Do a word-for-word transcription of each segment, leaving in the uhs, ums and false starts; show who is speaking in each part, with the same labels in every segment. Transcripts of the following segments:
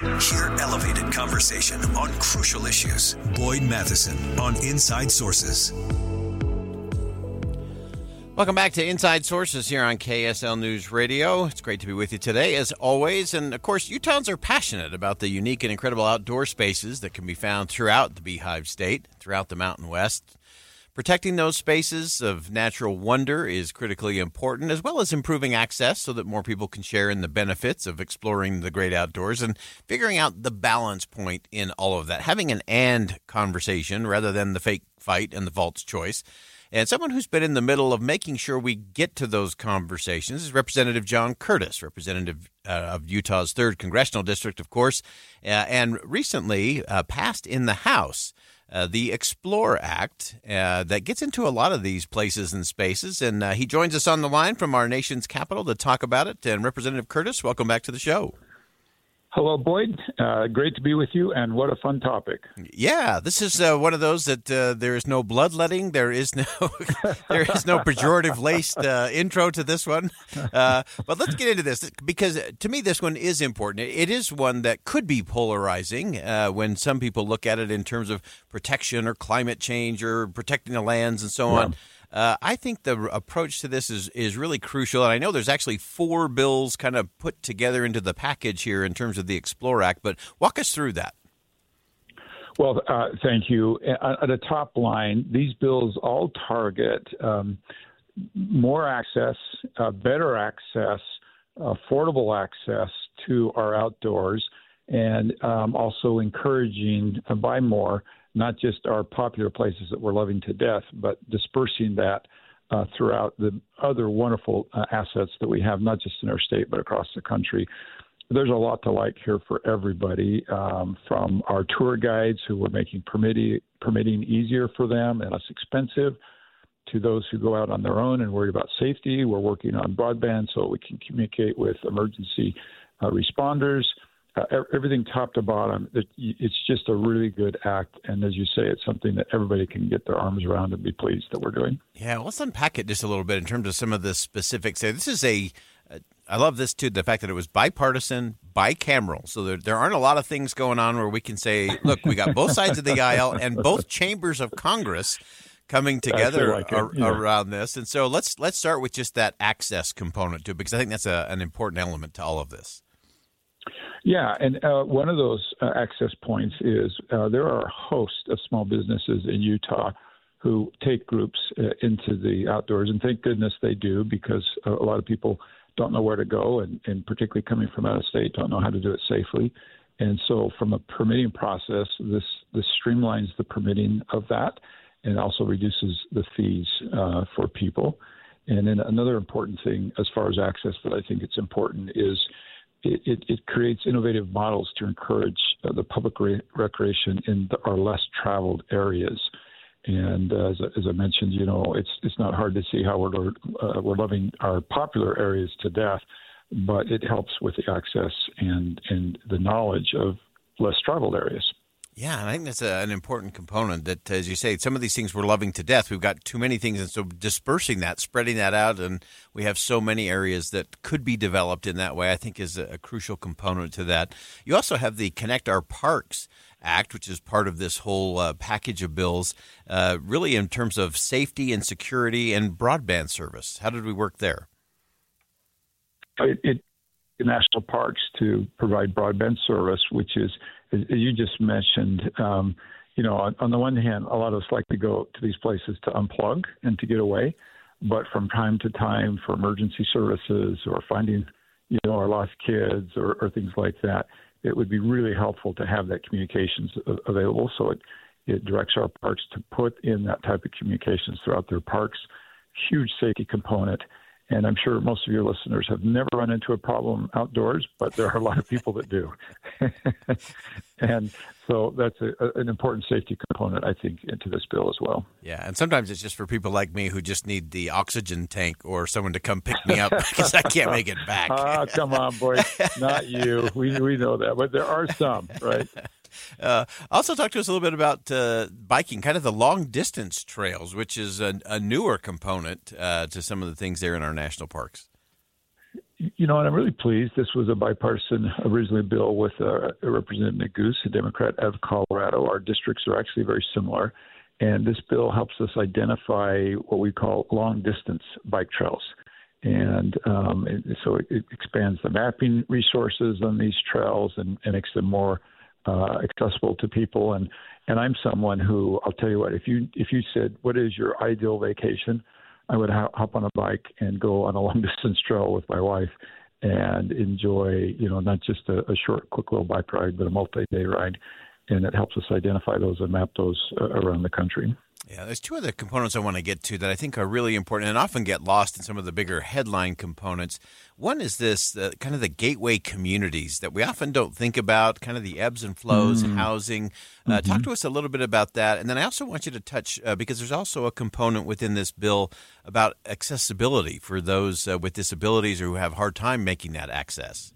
Speaker 1: Hear elevated conversation on crucial issues. Boyd Matheson on Inside Sources.
Speaker 2: Welcome back to Inside Sources here on K S L News Radio. It's great to be with you today, as always. And, of course, Utahns are passionate about the unique and incredible outdoor spaces that can be found throughout the Beehive State, throughout the Mountain West. Protecting those spaces of natural wonder is critically important, as well as improving access so that more people can share in the benefits of exploring the great outdoors and figuring out the balance point in all of that. Having an and conversation rather than the fake fight and the false choice. And someone who's been in the middle of making sure we get to those conversations is Representative John Curtis, representative uh, of Utah's third Congressional District, of course, uh, and recently uh, passed in the House uh, the Explore Act uh, that gets into a lot of these places and spaces. And uh, he joins us on the line from our nation's capital to talk about it. And Representative Curtis, welcome back to the show.
Speaker 3: Hello, Boyd. Uh, great to be with you, and what a fun topic.
Speaker 2: Yeah, this is uh, one of those that uh, there is no bloodletting, there is no there is no pejorative laced uh, intro to this one. Uh, but let's get into this, because to me this one is important. It is one that could be polarizing uh, when some people look at it in terms of protection or climate change or protecting the lands and so on. Yeah. Uh, I think the approach to this is, is really crucial, and I know there's actually four bills kind of put together into the package here in terms of the Explore Act, but walk us through that.
Speaker 3: Well, uh, thank you. At a top line, these bills all target um, more access, uh, better access, affordable access to our outdoors, and um, also encouraging uh, buy more, not just our popular places that we're loving to death, but dispersing that uh, throughout the other wonderful uh, assets that we have, not just in our state, but across the country. There's a lot to like here for everybody, um, from our tour guides who are making permitting, permitting easier for them and less expensive, to those who go out on their own and worry about safety. We're working on broadband so we can communicate with emergency uh, responders. Uh, everything top to bottom, it, it's just a really good act. And as you say, it's something that everybody can get their arms around and be pleased that we're doing.
Speaker 2: Yeah, let's unpack it just a little bit in terms of some of the specifics. This is a, I love this too, the fact that it was bipartisan, bicameral. So there, there aren't a lot of things going on where we can say, look, we got both sides of the aisle and both chambers of Congress coming together like ar- yeah. around this. And so let's let's start with just that access component to it, because I think that's a, an important element to all of this.
Speaker 3: Yeah, and uh, one of those uh, access points is uh, there are a host of small businesses in Utah who take groups uh, into the outdoors, and thank goodness they do, because a lot of people don't know where to go, and, and particularly coming from out of state, don't know how to do it safely. And so from a permitting process, this, this streamlines the permitting of that and also reduces the fees uh, for people. And then another important thing as far as access that I think it's important is It, it, it creates innovative models to encourage uh, the public re- recreation in the, our less traveled areas. And uh, as, as I mentioned, you know, it's it's not hard to see how we're uh, we're loving our popular areas to death, but it helps with the access and and the knowledge of less traveled areas.
Speaker 2: Yeah, and I think that's a, an important component that, as you say, some of these things we're loving to death. We've got too many things, and so dispersing that, spreading that out, and we have so many areas that could be developed in that way, I think is a, a crucial component to that. You also have the Connect Our Parks Act, which is part of this whole uh, package of bills, uh, really in terms of safety and security and broadband service. How did we work there?
Speaker 3: It, it national parks to provide broadband service, which is, as you just mentioned, um, you know, on, on the one hand, a lot of us like to go to these places to unplug and to get away, but from time to time for emergency services or finding, you know, our lost kids or, or things like that, it would be really helpful to have that communications available. So it, it directs our parks to put in that type of communications throughout their parks. Huge safety component. And I'm sure most of your listeners have never run into a problem outdoors, but there are a lot of people that do. And so that's a, an important safety component, I think, into this bill as well.
Speaker 2: Yeah, and sometimes it's just for people like me who just need the oxygen tank or someone to come pick me up because I can't make it back.
Speaker 3: Ah, come on, boy. Not you. We we know that. But there are some, right?
Speaker 2: Uh, also talk to us a little bit about uh, biking, kind of the long-distance trails, which is a, a newer component uh, to some of the things there in our national parks.
Speaker 3: you know, and I'm really pleased. This was a bipartisan originally bill with uh, Representative Neguse, a Democrat out of Colorado. Our districts are actually very similar. And this bill helps us identify what we call long-distance bike trails. And um, it, so it, it expands the mapping resources on these trails and, and makes them more uh, accessible to people. And, and I'm someone who, I'll tell you what, if you if you said, what is your ideal vacation? I would hop on a bike and go on a long-distance trail with my wife and enjoy, you know, not just a, a short, quick little bike ride, but a multi-day ride. And it helps us identify those and map those uh, around the country.
Speaker 2: Yeah, there's two other components I want to get to that I think are really important and often get lost in some of the bigger headline components. One is this, uh, kind of the gateway communities that we often don't think about, kind of the ebbs and flows, mm-hmm. housing. Uh, mm-hmm. Talk to us a little bit about that. And then I also want you to touch, uh, because there's also a component within this bill about accessibility for those uh, with disabilities or who have a hard time making that access.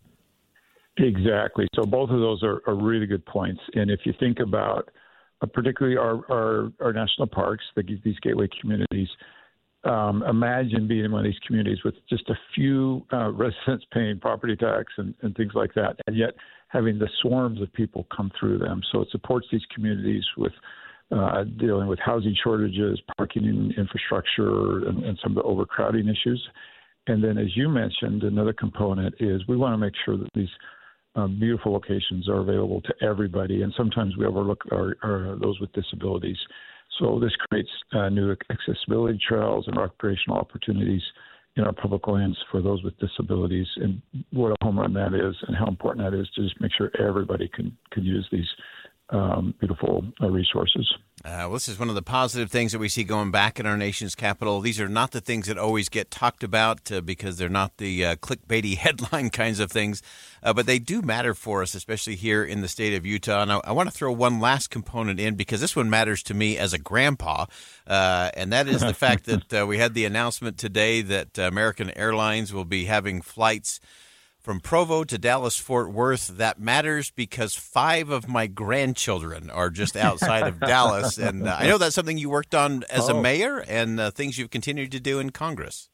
Speaker 3: Exactly. So both of those are, are really good points. And if you think about uh, particularly our, our, our national parks, the, these gateway communities, um, imagine being in one of these communities with just a few uh, residents paying property tax and, and things like that, and yet having the swarms of people come through them. So it supports these communities with uh, dealing with housing shortages, parking infrastructure, and, and some of the overcrowding issues. And then, as you mentioned, another component is we want to make sure that these Uh, beautiful locations are available to everybody, and sometimes we overlook our, our, those with disabilities. So this creates uh, new accessibility trails and recreational opportunities in our public lands for those with disabilities, and what a home run that is and how important that is to just make sure everybody can, can use these um, beautiful uh, resources.
Speaker 2: Uh, well, this is one of the positive things that we see going back in our nation's capital. These are not the things that always get talked about uh, because they're not the uh, clickbaity headline kinds of things, uh, but they do matter for us, especially here in the state of Utah. And I, I want to throw one last component in because this one matters to me as a grandpa, uh, and that is the fact that uh, we had the announcement today that uh, American Airlines will be having flights from Provo to Dallas-Fort Worth. That matters because five of my grandchildren are just outside of Dallas. And uh, I know that's something you worked on as oh. a mayor and uh, things you've continued to do in Congress.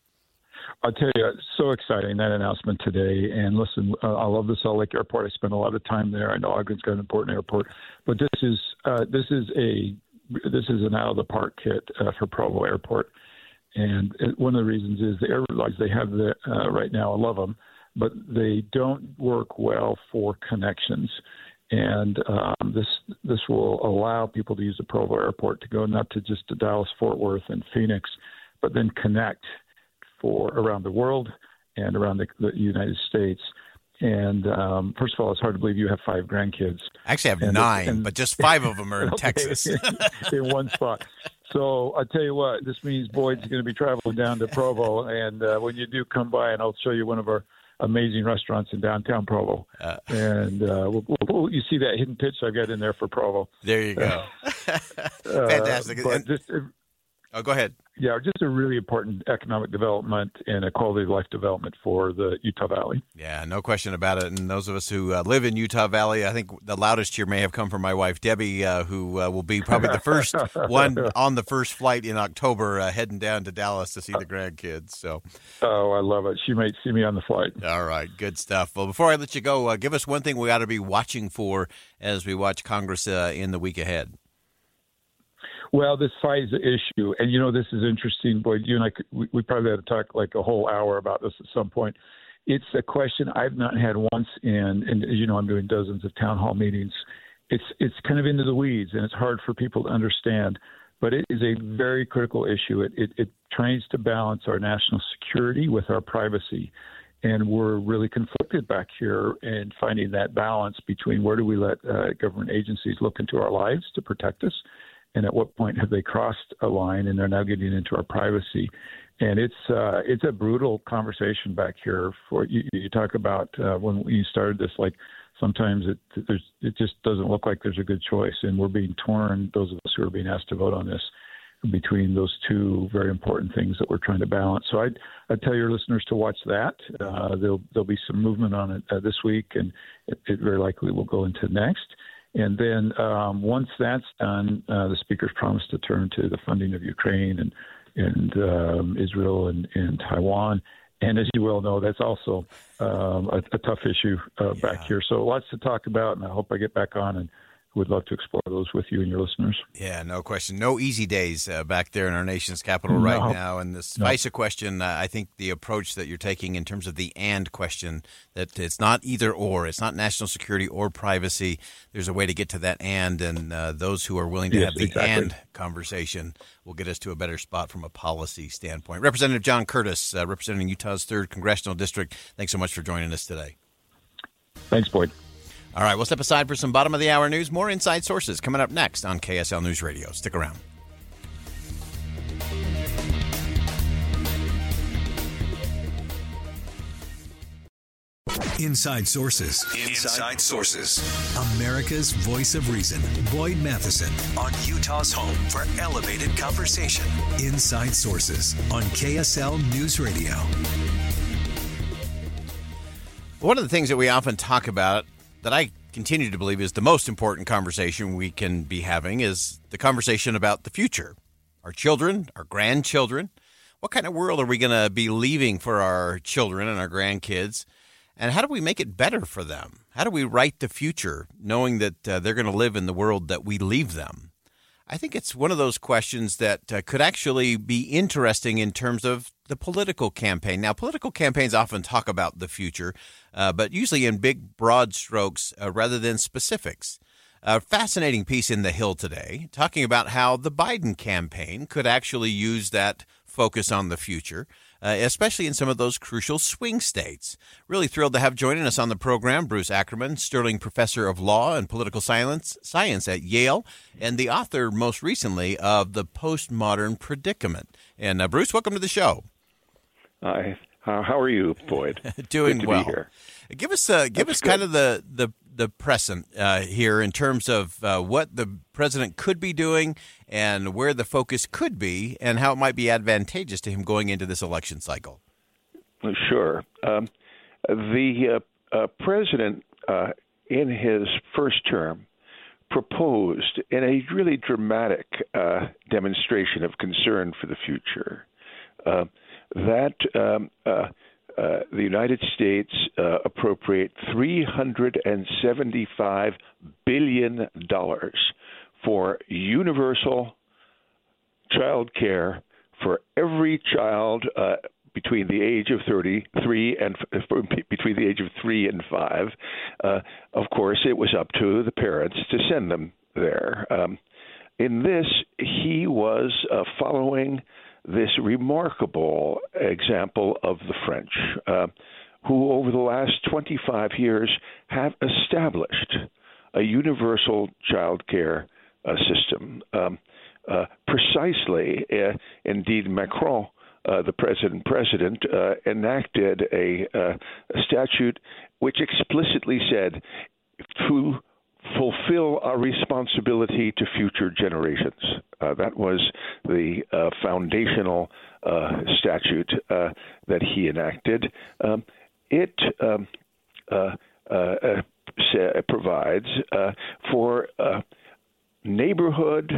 Speaker 3: I'll tell you, it's so exciting, that announcement today. And listen, uh, I love the Salt Lake Airport. I spent a lot of time there. I know Ogden's got an important airport. But this is uh, this is a this is an out-of-the-park hit uh, for Provo Airport. And it, one of the reasons is the airlines they have the, uh, right now, I love them, but they don't work well for connections. And um, this this will allow people to use the Provo Airport to go not to just to Dallas, Fort Worth, and Phoenix, but then connect for around the world and around the, the United States. And um, first of all, it's hard to believe you have five grandkids.
Speaker 2: Actually, I have
Speaker 3: and,
Speaker 2: nine,
Speaker 3: and,
Speaker 2: but just five of them are in
Speaker 3: okay,
Speaker 2: Texas.
Speaker 3: in one spot. So I tell you what, this means Boyd's going to be traveling down to Provo, and uh, when you do come by, and I'll show you one of our amazing restaurants in downtown Provo. Uh, and uh, we'll, we'll, you see that hidden pitch I got in there for Provo.
Speaker 2: There you go. Fantastic.
Speaker 3: Uh, but just,
Speaker 2: oh, go ahead.
Speaker 3: Yeah, just a really important economic development and a quality of life development for the Utah Valley.
Speaker 2: Yeah, no question about it. And those of us who uh, live in Utah Valley, I think the loudest cheer may have come from my wife, Debbie, uh, who uh, will be probably the first one on the first flight in October uh, heading down to Dallas to see the grandkids. So,
Speaker 3: oh, I love it. She might see me on the flight.
Speaker 2: All right, good stuff. Well, before I let you go, uh, give us one thing we ought to be watching for as we watch Congress uh, in the week ahead.
Speaker 3: Well, this FISA issue, and you know, this is interesting, Boyd. You and I, could, we, we probably had to talk like a whole hour about this at some point. It's a question I've not had once in, and as you know, I'm doing dozens of town hall meetings. It's it's kind of into the weeds, and it's hard for people to understand. But it is a very critical issue. It it, it tries to balance our national security with our privacy, and we're really conflicted back here in finding that balance between where do we let uh, government agencies look into our lives to protect us, and at what point have they crossed a line and they're now getting into our privacy? And it's uh, it's a brutal conversation back here. For you, you talk about uh, when you started this, like sometimes it there's it just doesn't look like there's a good choice, and we're being torn. Those of us who are being asked to vote on this, between those two very important things that we're trying to balance. So I'd, I'd tell your listeners to watch that. Uh, there'll there'll be some movement on it uh, this week, and it, it very likely will go into next. And then um, once that's done, uh, the speaker's promised to turn to the funding of Ukraine and and um, Israel and, and Taiwan. And as you well know, that's also um, a, a tough issue uh,
Speaker 2: yeah.
Speaker 3: back here. So lots to talk about, and I hope I get back on and would love to explore those with you and your listeners.
Speaker 2: Yeah, no question. No easy days uh, back there in our nation's capital right
Speaker 3: no.
Speaker 2: now. And this
Speaker 3: no.
Speaker 2: FISA question, uh, I think the approach that you're taking in terms of the and question, that it's not either or, it's not national security or privacy. There's a way to get to that and, and uh, those who are willing to
Speaker 3: yes,
Speaker 2: have the
Speaker 3: exactly.
Speaker 2: and conversation will get us to a better spot from a policy standpoint. Representative John Curtis, uh, representing Utah's third Congressional District, thanks so much for joining us today.
Speaker 3: Thanks, Boyd.
Speaker 2: All right, we'll step aside for some bottom-of-the-hour news. More Inside Sources coming up next on K S L News Radio. Stick around.
Speaker 1: Inside Sources. Inside Sources. America's voice of reason. Boyd Matheson on Utah's home for elevated conversation. Inside Sources on K S L News Radio.
Speaker 2: One of the things that we often talk about that I continue to believe is the most important conversation we can be having is the conversation about the future. Our children, our grandchildren. What kind of world are we going to be leaving for our children and our grandkids? And how do we make it better for them? How do we write the future knowing that uh, they're going to live in the world that we leave them? I think it's one of those questions that uh, could actually be interesting in terms of the political campaign. Now, political campaigns often talk about the future, uh, but usually in big, broad strokes uh, rather than specifics. A fascinating piece in The Hill today talking about how the Biden campaign could actually use that focus on the future, uh, especially in some of those crucial swing states. Really thrilled to have joining us on the program Bruce Ackerman, Sterling Professor of Law and Political Science, Science at Yale, and the author most recently of The Postmodern Predicament. And uh, Bruce, welcome to the show.
Speaker 4: Hi. Uh, how are you, Boyd?
Speaker 2: Doing
Speaker 4: Good to
Speaker 2: well.
Speaker 4: Be here.
Speaker 2: Give us uh, give
Speaker 4: That's
Speaker 2: us
Speaker 4: good.
Speaker 2: kind of the the the present uh, here in terms of uh, what the president could be doing and where the focus could be and how it might be advantageous to him going into this election cycle.
Speaker 4: Sure. Um, the uh, uh, president, uh, in his first term, proposed in a really dramatic uh, demonstration of concern for the future uh, that um, uh, uh, the United States uh, appropriate three hundred seventy-five billion dollars for universal child care for every child uh, between the age of thirty-three and uh, between the age of three and five. Uh, of course, it was up to the parents to send them there. Um, in this, he was uh, following this remarkable example of the French, uh, who over the last twenty-five years have established a universal child care uh, system. Um, uh, precisely, uh, indeed, Macron, uh, the president president, uh, enacted a, uh, a statute which explicitly said to fulfill our responsibility to future generations. Uh, that was the uh, foundational uh, statute uh, that he enacted. Um, it um, uh, uh, uh, sa- provides uh, for uh, neighborhood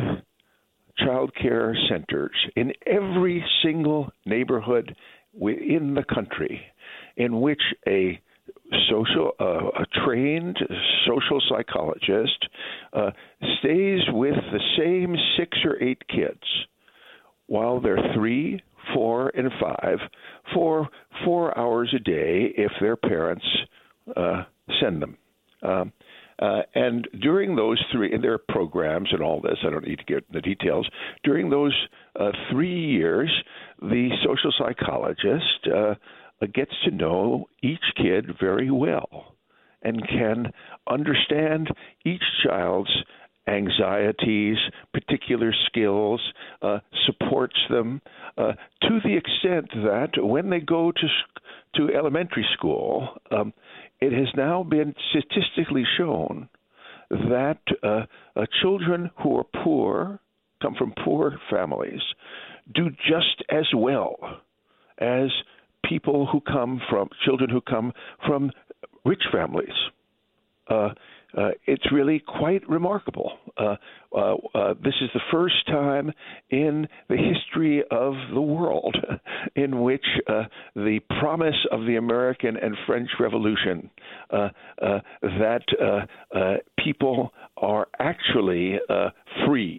Speaker 4: child care centers in every single neighborhood within the country in which a social, uh, a trained social psychologist uh, stays with the same six or eight kids while they're three, four, and five for four hours a day if their parents uh, send them. Um, uh, and during those three, and their programs and all this, I don't need to get into the details, during those uh, three years, the social psychologist uh, gets to know each kid very well and can understand each child's anxieties, particular skills, uh, supports them uh, to the extent that when they go to to elementary school, um, it has now been statistically shown that uh, uh, children who are poor, come from poor families, do just as well as people who come from children who come from rich families. uh, uh, it's really quite remarkable. Uh, uh, uh, this is the first time in the history of the world in which uh, the promise of the American and French Revolution uh, uh, that uh, uh, people are actually uh, free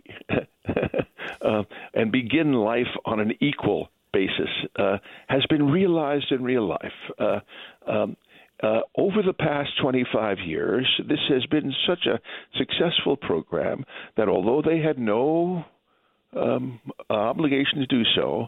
Speaker 4: uh, and begin life on an equal basis uh, has been realized in real life. Uh, um, Uh, over the past twenty-five years, this has been such a successful program that although they had no um, obligation to do so,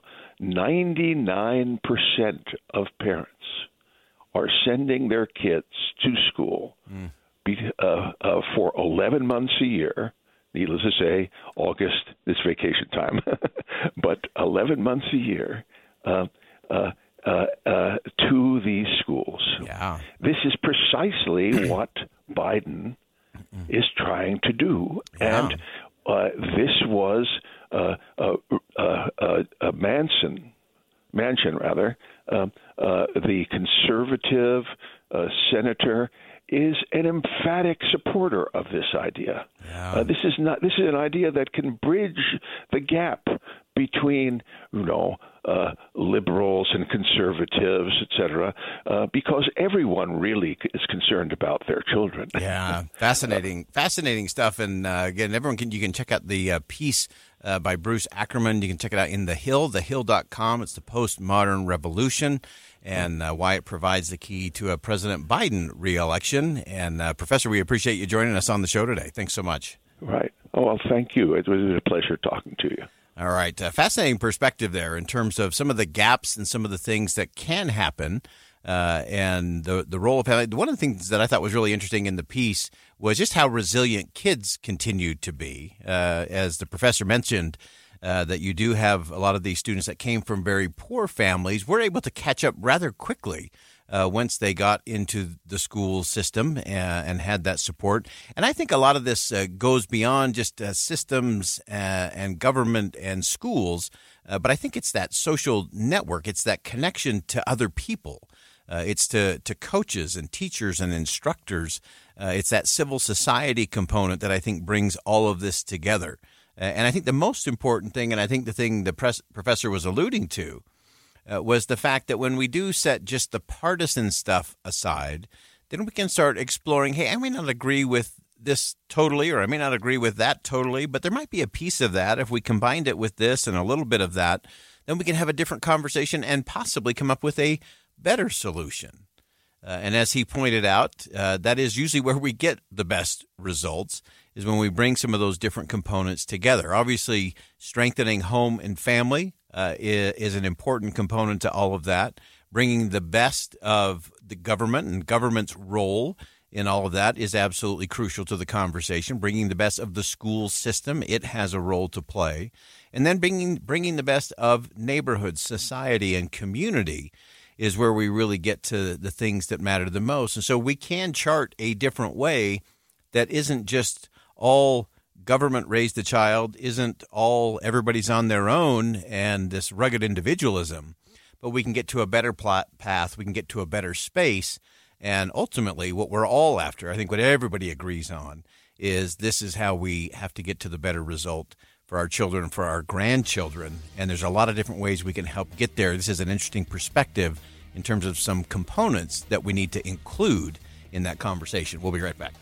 Speaker 4: ninety-nine percent of parents are sending their kids to school mm. be, uh, uh, for eleven months a year. Needless to say, August is vacation time, but eleven months a year. Uh, uh, Uh, uh, to these schools.
Speaker 2: Yeah.
Speaker 4: This is precisely what Biden is trying to do.
Speaker 2: Yeah.
Speaker 4: And uh, this was uh, uh, uh, uh, uh, Manson, Manchin, rather, uh, uh, the conservative uh, senator, is an emphatic supporter of this idea.
Speaker 2: Yeah.
Speaker 4: Uh, this is not. This is an idea that can bridge the gap between, you know, uh, liberals and conservatives, et cetera, uh, because everyone really is concerned about their children.
Speaker 2: Yeah, fascinating, fascinating stuff. And uh, again, everyone can you can check out the uh, piece uh, by Bruce Ackerman. You can check it out in The Hill, the hill dot com. It's the postmodern revolution and uh, why it provides the key to a President Biden reelection. And uh, Professor, we appreciate you joining us on the show today. Thanks so much.
Speaker 4: Right. Oh, well, thank you. It was a pleasure talking to you.
Speaker 2: All right. Uh, fascinating perspective there in terms of some of the gaps and some of the things that can happen uh, and the the role of family. One of the things that I thought was really interesting in the piece was just how resilient kids continued to be. Uh, as the professor mentioned, uh, that you do have a lot of these students that came from very poor families were able to catch up rather quickly Uh, once they got into the school system and, and had that support. And I think a lot of this uh, goes beyond just uh, systems uh, and government and schools, uh, but I think it's that social network. It's that connection to other people. Uh, it's to, to coaches and teachers and instructors. Uh, it's that civil society component that I think brings all of this together. Uh, and I think the most important thing, and I think the thing the pres- professor was alluding to, Uh, was the fact that when we do set just the partisan stuff aside, then we can start exploring, hey, I may not agree with this totally, or I may not agree with that totally, but there might be a piece of that. If we combined it with this and a little bit of that, then we can have a different conversation and possibly come up with a better solution. Uh, and as he pointed out, uh, that is usually where we get the best results, is when we bring some of those different components together. Obviously, strengthening home and family uh, is, is an important component to all of that. Bringing the best of the government and government's role in all of that is absolutely crucial to the conversation. Bringing the best of the school system, it has a role to play. And then bringing, bringing the best of neighborhoods, society, and community is where we really get to the things that matter the most. And so we can chart a different way that isn't just all government raised the child, isn't all everybody's on their own and this rugged individualism, but we can get to a better plot path, we can get to a better space, and ultimately what we're all after, I think what everybody agrees on, is this is how we have to get to the better result for our children, for our grandchildren, and there's a lot of different ways we can help get there. This is an interesting perspective in terms of some components that we need to include in that conversation. We'll be right back.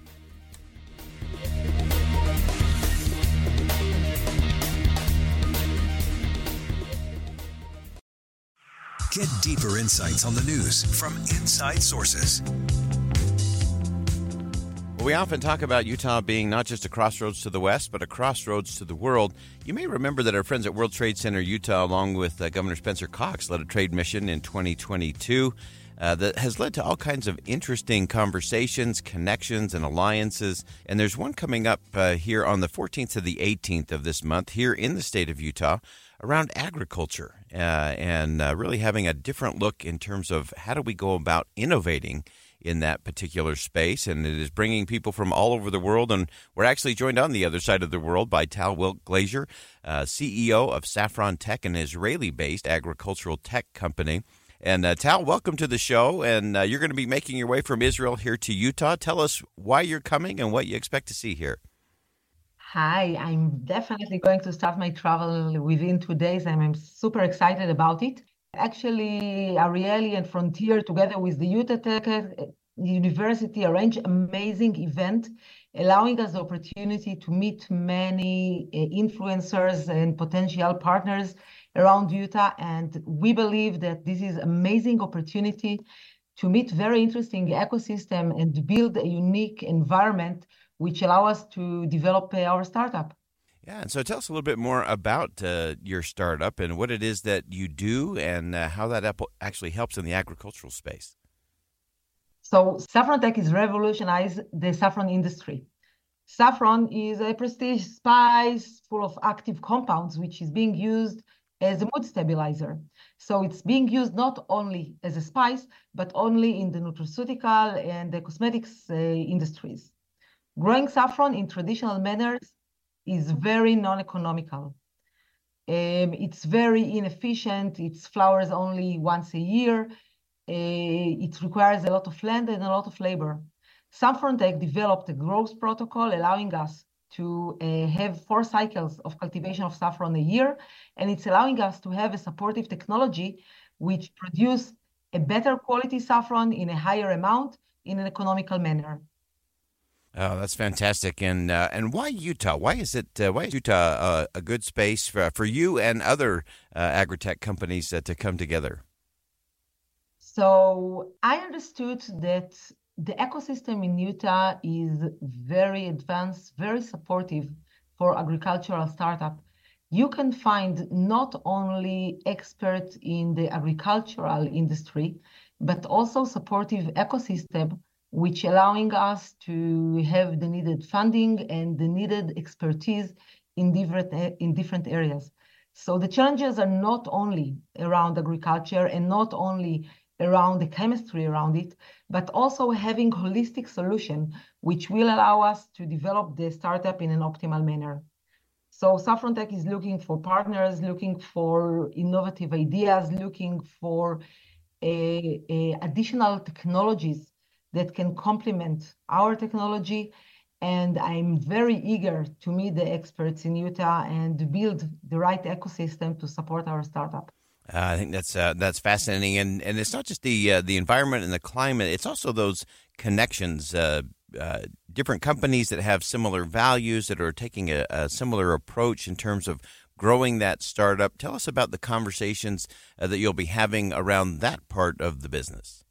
Speaker 1: Get deeper insights on the news from inside sources.
Speaker 2: Well, we often talk about Utah being not just a crossroads to the west, but a crossroads to the world. You may remember that our friends at World Trade Center Utah, along with uh, Governor Spencer Cox, led a trade mission in twenty twenty-two uh, that has led to all kinds of interesting conversations, connections, and alliances. And there's one coming up uh, here on the fourteenth to the eighteenth of this month here in the state of Utah around agriculture uh, and uh, really having a different look in terms of how do we go about innovating in that particular space. And it is bringing people from all over the world. And we're actually joined on the other side of the world by Tal Wilk-Glazier, uh, C E O of Saffron Tech, an Israeli-based agricultural tech company. And uh, Tal, welcome to the show. And uh, you're going to be making your way from Israel here to Utah. Tell us why you're coming and what you expect to see here.
Speaker 5: Hi, I'm definitely going to start my travel within two days, and I'm super excited about it. Actually, Arieli and Frontier, together with the Utah Tech University, arranged amazing event, allowing us the opportunity to meet many uh, influencers and potential partners around Utah. And we believe that this is amazing opportunity to meet very interesting ecosystem and build a unique environment which allow us to develop uh, our startup.
Speaker 2: Yeah, and so tell us a little bit more about uh, your startup and what it is that you do and uh, how that actually helps in the agricultural space.
Speaker 5: So Saffron Tech is revolutionized the saffron industry. Saffron is a prestige spice full of active compounds, which is being used as a mood stabilizer. So it's being used not only as a spice, but only in the nutraceutical and the cosmetics uh, industries. Growing saffron in traditional manners is very non-economical. Um, it's very inefficient. It flowers only once a year. Uh, it requires a lot of land and a lot of labor. Saffron Tech developed a growth protocol allowing us to uh, have four cycles of cultivation of saffron a year, and it's allowing us to have a supportive technology which produce a better quality saffron in a higher amount in an economical manner.
Speaker 2: Oh, that's fantastic! And uh, and why Utah? Why is it? Uh, why is Utah uh, a good space for for you and other uh, agri-tech companies uh, to come together?
Speaker 5: So I understood that the ecosystem in Utah is very advanced, very supportive for agricultural startup. You can find not only experts in the agricultural industry, but also supportive ecosystem which allowing us to have the needed funding and the needed expertise in different, in different areas. So the challenges are not only around agriculture and not only around the chemistry around it, but also having holistic solution, which will allow us to develop the startup in an optimal manner. So Saffron Tech is looking for partners, looking for innovative ideas, looking for a, a additional technologies that can complement our technology. And I'm very eager to meet the experts in Utah and build the right ecosystem to support our startup.
Speaker 2: Uh, I think that's uh, that's fascinating, and and it's not just the uh, the environment and the climate; it's also those connections. Uh, uh, different companies that have similar values that are taking a, a similar approach in terms of growing that startup. Tell us about the conversations uh, that you'll be having around that part of the business.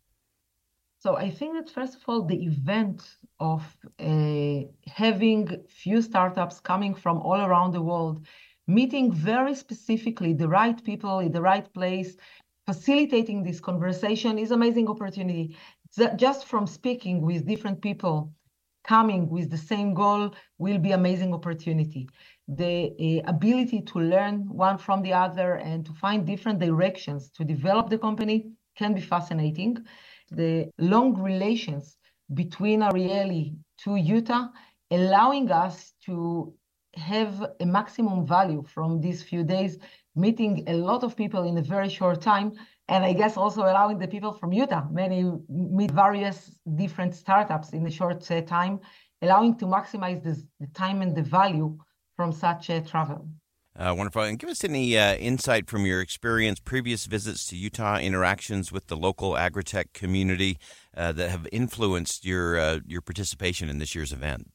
Speaker 5: So I think that first of all, the event of uh, having few startups coming from all around the world, meeting very specifically the right people in the right place, facilitating this conversation is amazing opportunity. Just from speaking with different people, coming with the same goal will be amazing opportunity. The uh, ability to learn one from the other and to find different directions to develop the company can be fascinating. The long relations between Arieli to Utah, allowing us to have a maximum value from these few days, meeting a lot of people in a very short time, and I guess also allowing the people from Utah, many meet various different startups in a short uh, time, allowing to maximize this, the time and the value from such uh, travel.
Speaker 2: Uh, wonderful. And give us any uh, insight from your experience, previous visits to Utah, interactions with the local agri-tech community uh, that have influenced your uh, your participation in this year's event.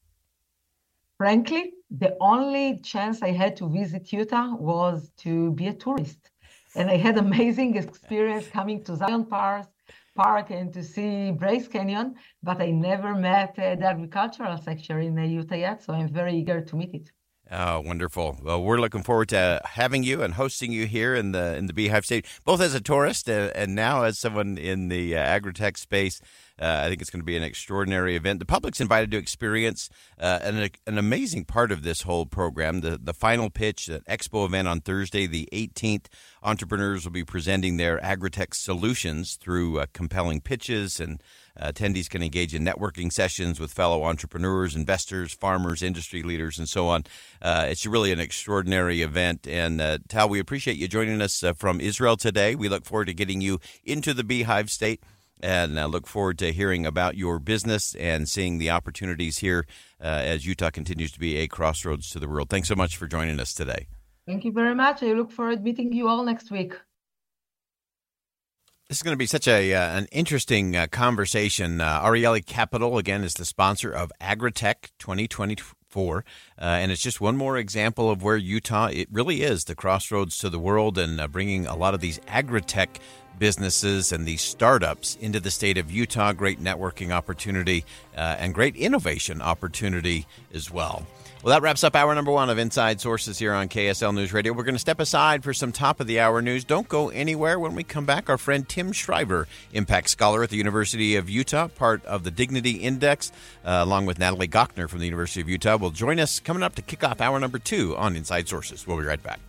Speaker 5: Frankly, the only chance I had to visit Utah was to be a tourist. And I had amazing experience coming to Zion Park, Park and to see Bryce Canyon, but I never met uh, the agricultural sector in uh, Utah yet, so I'm very eager to meet it.
Speaker 2: Oh, wonderful. Well, we're looking forward to having you and hosting you here in the in the Beehive State, both as a tourist and, and now as someone in the uh, agri-tech space. Uh, I think it's going to be an extraordinary event. The public's invited to experience uh, an, an amazing part of this whole program. The, the final pitch, the expo event on Thursday, the eighteenth. Entrepreneurs will be presenting their agritech solutions through uh, compelling pitches, and uh, attendees can engage in networking sessions with fellow entrepreneurs, investors, farmers, industry leaders, and so on. Uh, it's really an extraordinary event. And uh, Tal, we appreciate you joining us uh, from Israel today. We look forward to getting you into the Beehive State, and I look forward to hearing about your business and seeing the opportunities here uh, as Utah continues to be a crossroads to the world. Thanks so much for joining us today.
Speaker 5: Thank you very much. I look forward to meeting you all next week.
Speaker 2: This is going to be such a uh, an interesting uh, conversation. Uh, Ariely Capital, again, is the sponsor of Agritech twenty twenty-four, uh, and it's just one more example of where Utah, it really is the crossroads to the world, and uh, bringing a lot of these agritech businesses and these startups into the state of Utah. Great networking opportunity uh, and great innovation opportunity as well. Well, that wraps up hour number one of Inside Sources here on K S L News Radio. We're going to step aside for some top-of-the-hour news. Don't go anywhere. When we come back, our friend Tim Shriver, Impact Scholar at the University of Utah, part of the Dignity Index, uh, along with Natalie Gochner from the University of Utah, will join us coming up to kick off hour number two on Inside Sources. We'll be right back.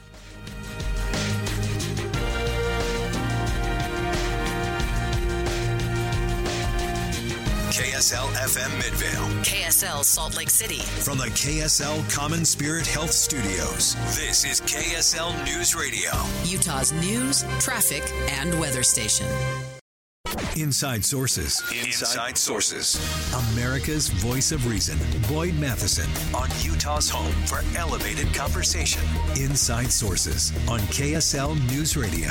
Speaker 1: K S L F M Midvale.
Speaker 6: K S L Salt Lake City.
Speaker 1: From the K S L Common Spirit Health Studios, this is K S L News Radio.
Speaker 6: Utah's news, traffic, and weather station.
Speaker 1: Inside Sources. Inside Sources. America's voice of reason. Boyd Matheson on Utah's home for elevated conversation. Inside Sources on K S L News Radio.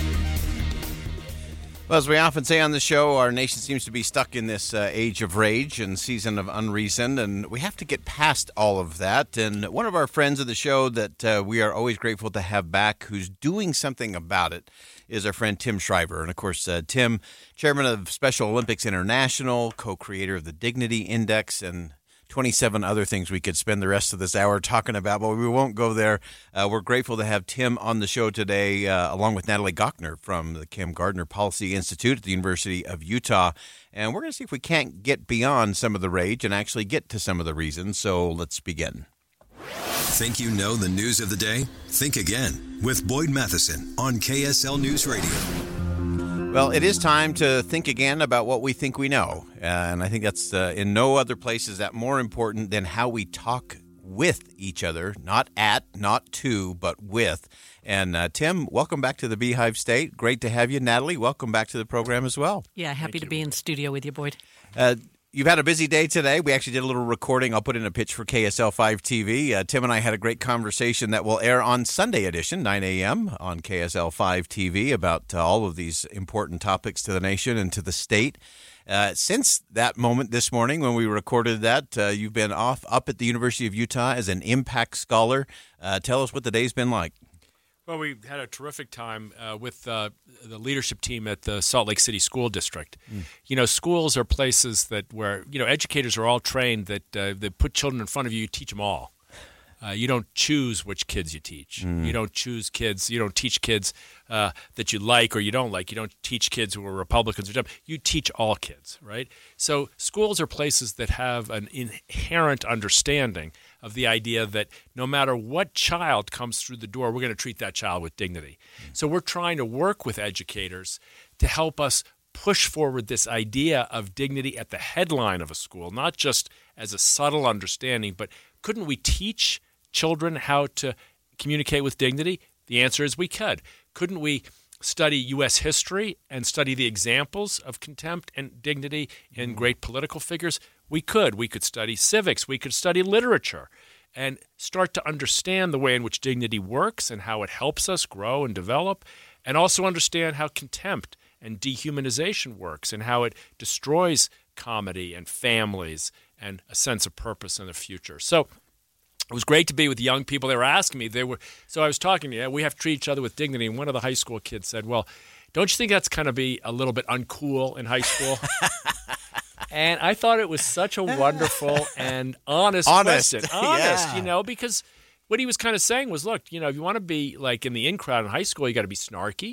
Speaker 2: Well, as we often say on the show, our nation seems to be stuck in this uh, age of rage and season of unreason, and we have to get past all of that. And one of our friends of the show that uh, we are always grateful to have back, who's doing something about it, is our friend Tim Shriver. And, of course, uh, Tim, chairman of Special Olympics International, co-creator of the Dignity Index, and twenty-seven other things we could spend the rest of this hour talking about, but we won't go there. Uh, we're grateful to have Tim on the show today, uh, along with Natalie Gochner from the Cam Gardner Policy Institute at the University of Utah. And we're going to see if we can't get beyond some of the rage and actually get to some of the reasons. So let's begin.
Speaker 1: Think you know the news of the day? Think again with Boyd Matheson on K S L News Radio.
Speaker 2: Well, it is time to think again about what we think we know. Uh, and I think that's uh, in no other place is that more important than how we talk with each other, not at, not to, but with. And uh, Tim, welcome back to the Beehive State. Great to have you. Natalie, welcome back to the program as well.
Speaker 7: Yeah, happy to be in studio with you, Boyd.
Speaker 2: Uh, You've had a busy day today. We actually did a little recording. I'll put in a pitch for K S L five T V. Uh, Tim and I had a great conversation that will air on Sunday edition, nine a.m. on K S L five T V, about uh, all of these important topics to the nation and to the state. Uh, since that moment this morning when we recorded that, uh, you've been off up at the University of Utah as an Impact Scholar. Uh, tell us what the day's been like.
Speaker 8: Well, we had a terrific time uh, with uh, the leadership team at the Salt Lake City School District. Mm. You know, schools are places that where, you know, educators are all trained that uh, they put children in front of you, you teach them all. Uh, you don't choose which kids you teach. Mm. You don't choose kids. You don't teach kids uh, that you like or you don't like. You don't teach kids who are Republicans or Democrats. You teach all kids, right? So schools are places that have an inherent understanding of the idea that no matter what child comes through the door, we're going to treat that child with dignity. Mm. So we're trying to work with educators to help us push forward this idea of dignity at the headline of a school, not just as a subtle understanding, but couldn't we teach children how to communicate with dignity? The answer is we could. Couldn't we study U S history and study the examples of contempt and dignity in great political figures? We could. We could study civics. We could study literature and start to understand the way in which dignity works and how it helps us grow and develop, and also understand how contempt and dehumanization works and how it destroys comedy and families and a sense of purpose in the future. So it was great to be with young people. They were asking me, they were so I was talking to you, we have to treat each other with dignity, and one of the high school kids said, well, don't you think that's kind of be a little bit uncool in high school? And I thought it was such a wonderful and honest,
Speaker 2: honest.
Speaker 8: question. Honest,
Speaker 2: yeah.
Speaker 8: you know, because what he was kind of saying was, look, you know, if you want to be like in the in crowd in high school, you got to be snarky.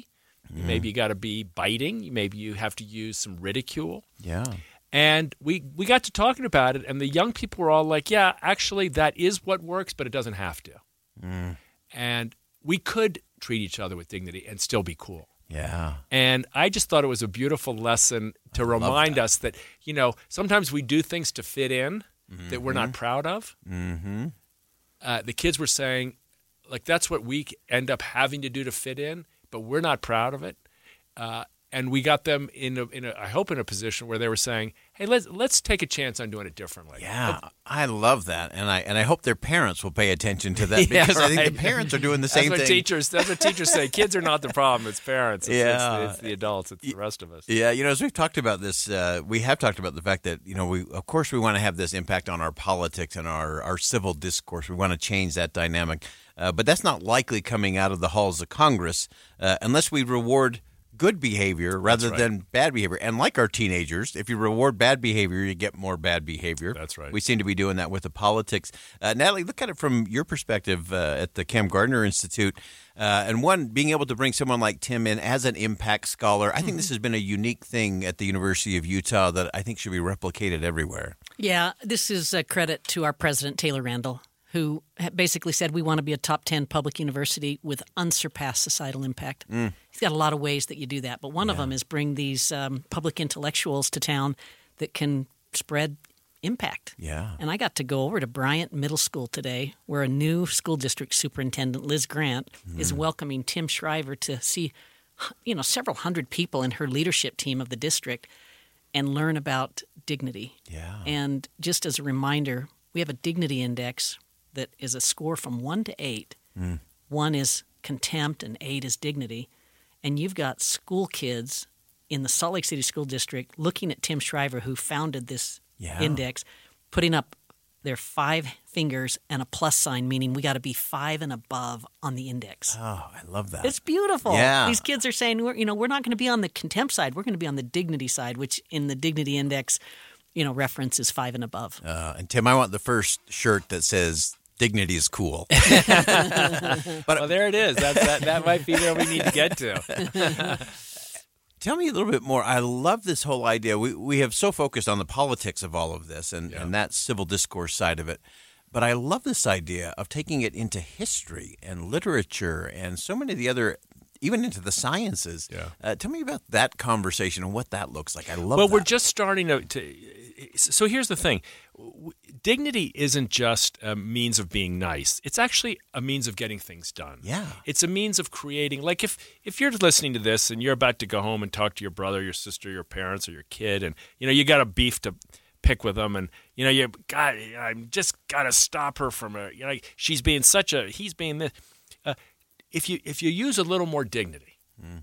Speaker 8: Mm. Maybe you got to be biting. Maybe you have to use some ridicule.
Speaker 2: Yeah.
Speaker 8: And we, we got to talking about it, and the young people were all like, yeah, actually, that is what works, but it doesn't have to.
Speaker 2: Mm.
Speaker 8: And we could treat each other with dignity and still be cool.
Speaker 2: Yeah.
Speaker 8: And I just thought it was a beautiful lesson to remind
Speaker 2: that.
Speaker 8: us that, you know, sometimes we do things to fit in mm-hmm. that we're not proud of.
Speaker 2: Mm-hmm.
Speaker 8: Uh, the kids were saying, like, that's what we end up having to do to fit in, but we're not proud of it. Uh, and we got them in, a, in a, I hope, in a position where they were saying, hey, let's let's take a chance on doing it differently.
Speaker 2: Yeah,
Speaker 8: but,
Speaker 2: I love that, and I and I hope their parents will pay attention to that because
Speaker 8: yeah, right.
Speaker 2: I think the parents are doing the
Speaker 8: that's
Speaker 2: same
Speaker 8: what
Speaker 2: thing.
Speaker 8: Teachers, that's what teachers say. Kids are not the problem; it's parents. It's,
Speaker 2: yeah,
Speaker 8: it's, it's the adults. It's the rest of us.
Speaker 2: Yeah, you know, as we've talked about this, uh, we have talked about the fact that you know, we of course we want to have this impact on our politics and our our civil discourse. We want to change that dynamic, uh, but that's not likely coming out of the halls of Congress uh, unless we reward good behavior rather
Speaker 8: right.
Speaker 2: than bad behavior. And like our teenagers, if you reward bad behavior, you get more bad behavior.
Speaker 8: That's right.
Speaker 2: We seem to be doing that with the politics. Uh, Natalie, look at it from your perspective uh, at the Cam Gardner Institute. Uh, and one, being able to bring someone like Tim in as an impact scholar, I think mm-hmm. this has been a unique thing at the University of Utah that I think should be replicated everywhere.
Speaker 7: Yeah, this is a credit to our president, Taylor Randall, who basically said we want to be a top ten public university with unsurpassed societal impact. Mm. He's got a lot of ways that you do that, but one yeah. of them is bring these um, public intellectuals to town that can spread impact.
Speaker 2: Yeah.
Speaker 7: And I got to go over to Bryant Middle School today, where a new school district superintendent, Liz Grant, mm. is welcoming Tim Shriver to see, you know, several hundred people in her leadership team of the district and learn about dignity.
Speaker 2: Yeah.
Speaker 7: And just as a reminder, we have a dignity index that is a score from one to eight. Mm. One is contempt and eight is dignity. And you've got school kids in the Salt Lake City School District looking at Tim Shriver, who founded this
Speaker 2: yeah.
Speaker 7: index, putting up their five fingers and a plus sign, meaning we got to be five and above on the index.
Speaker 2: Oh, I love that.
Speaker 7: It's beautiful.
Speaker 2: Yeah.
Speaker 7: These kids are saying, we're, you know, we're not going to be on the contempt side. We're going to be on the dignity side, which in the dignity index, you know, reference is five and above.
Speaker 2: Uh, and Tim, I want the first shirt that says dignity is cool. But
Speaker 8: well, there it is. That, that, that might be where we need to get to.
Speaker 2: Tell me a little bit more. I love this whole idea. We we have so focused on the politics of all of this and, yeah. and that civil discourse side of it. But I love this idea of taking it into history and literature and so many of the other, even into the sciences.
Speaker 8: Yeah.
Speaker 2: Uh, tell me about that conversation and what that looks like. I love
Speaker 8: well,
Speaker 2: that.
Speaker 8: Well, we're just starting to, to – so here's the thing. Dignity isn't just a means of being nice. It's actually a means of getting things done.
Speaker 2: Yeah.
Speaker 8: It's a means of creating – like if, if you're listening to this and you're about to go home and talk to your brother, your sister, your parents, or your kid, and, you know, you got a beef to pick with them and, you know, you got – I'm just got to stop her from a – you know, she's being such a – he's being this uh, – if you if you use a little more dignity, mm.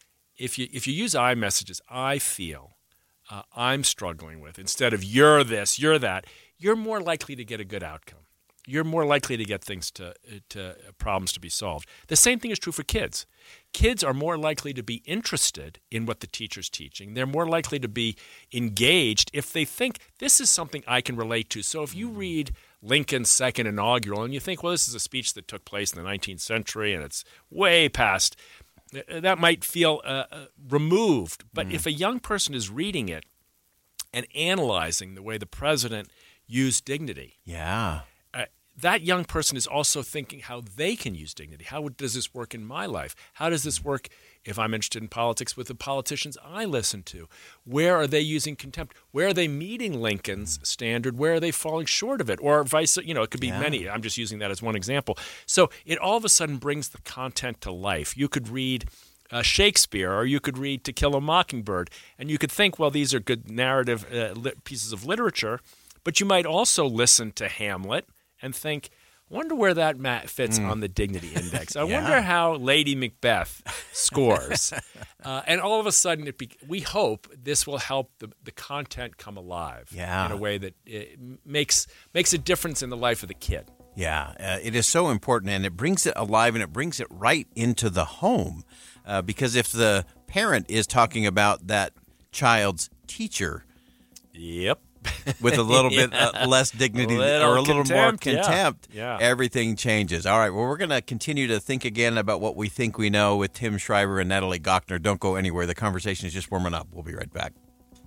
Speaker 8: if you if you use I messages, I feel – Uh, I'm struggling with, instead of you're this, you're that, you're more likely to get a good outcome. You're more likely to get things to, to uh, problems to be solved. The same thing is true for kids. Kids are more likely to be interested in what the teacher's teaching. They're more likely to be engaged if they think this is something I can relate to. So if you read Lincoln's second inaugural and you think, well, this is a speech that took place in the nineteenth century and it's way past – that might feel uh, uh, removed. But mm. if a young person is reading it and analyzing the way the president used dignity,
Speaker 2: yeah,
Speaker 8: uh, that young person is also thinking how they can use dignity. How does this work in my life? How does this work if I'm interested in politics with the politicians I listen to? Where are they using contempt? Where are they meeting Lincoln's standard? Where are they falling short of it? Or vice, you know, it could be
Speaker 2: yeah.
Speaker 8: many. I'm just using that as one example. So it all of a sudden brings the content to life. You could read uh, Shakespeare, or you could read To Kill a Mockingbird, and you could think, well, these are good narrative uh, li- pieces of literature, but you might also listen to Hamlet and think, I wonder where that mat fits mm. on the dignity index. I
Speaker 2: yeah.
Speaker 8: wonder how Lady Macbeth scores. uh, and all of a sudden, it be, we hope this will help the, the content come alive
Speaker 2: yeah.
Speaker 8: in a way that it makes makes a difference in the life of the kid.
Speaker 2: Yeah, uh, it is so important, and it brings it alive, and it brings it right into the home. Uh, because if the parent is talking about that child's teacher,
Speaker 8: yep,
Speaker 2: with a little yeah. bit uh, less dignity
Speaker 8: a
Speaker 2: or a little
Speaker 8: contempt,
Speaker 2: more contempt,
Speaker 8: yeah. Yeah.
Speaker 2: everything changes. All right, well, we're going to continue to think again about what we think we know with Tim Shriver and Natalie Gochnour. Don't go anywhere. The conversation is just warming up. We'll be right back.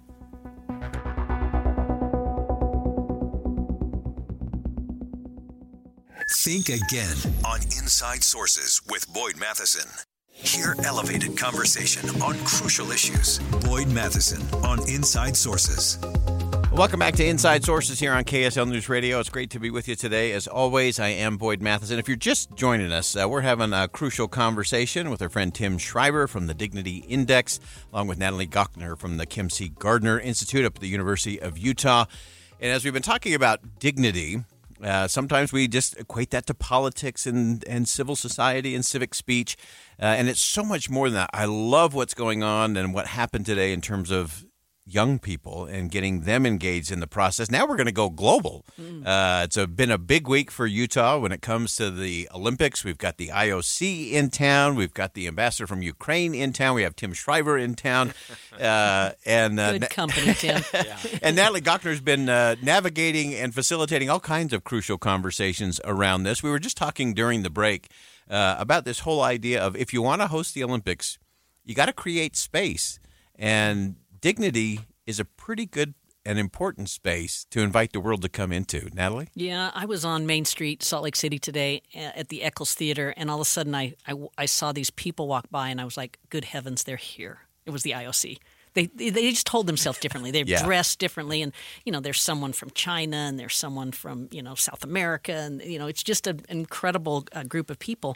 Speaker 1: Think again on Inside Sources with Boyd Matheson. Hear elevated conversation on crucial issues. Boyd Matheson on Inside Sources.
Speaker 2: Welcome back to Inside Sources here on K S L News Radio. It's great to be with you today. As always, I am Boyd Matheson. If you're just joining us, uh, we're having a crucial conversation with our friend Tim Shriver from the Dignity Index, along with Natalie Gochnour from the Kim C. Gardner Institute up at the University of Utah. And as we've been talking about dignity, Uh, sometimes we just equate that to politics and, and civil society and civic speech, uh, and it's so much more than that. I love what's going on and what happened today in terms of young people and getting them engaged in the process. Now we're going to go global. Mm. Uh, it's a, been a big week for Utah when it comes to the Olympics. We've got the I O C in town. We've got the ambassador from Ukraine in town. We have Tim Shriver in town. Uh, and uh,
Speaker 7: Good company, Tim.
Speaker 2: yeah. And Natalie Gochnour's been uh, navigating and facilitating all kinds of crucial conversations around this. We were just talking during the break uh, about this whole idea of if you want to host the Olympics, you got to create space. And dignity is a pretty good and important space to invite the world to come into. Natalie?
Speaker 7: Yeah, I was on Main Street, Salt Lake City today at the Eccles Theater, and all of a sudden I, I, I saw these people walk by, and I was like, good heavens, they're here. It was the I O C. They they just hold themselves differently. They're
Speaker 2: yeah.
Speaker 7: dressed differently, and, you know, there's someone from China, and there's someone from, you know, South America, and, you know, it's just an incredible uh, group of people.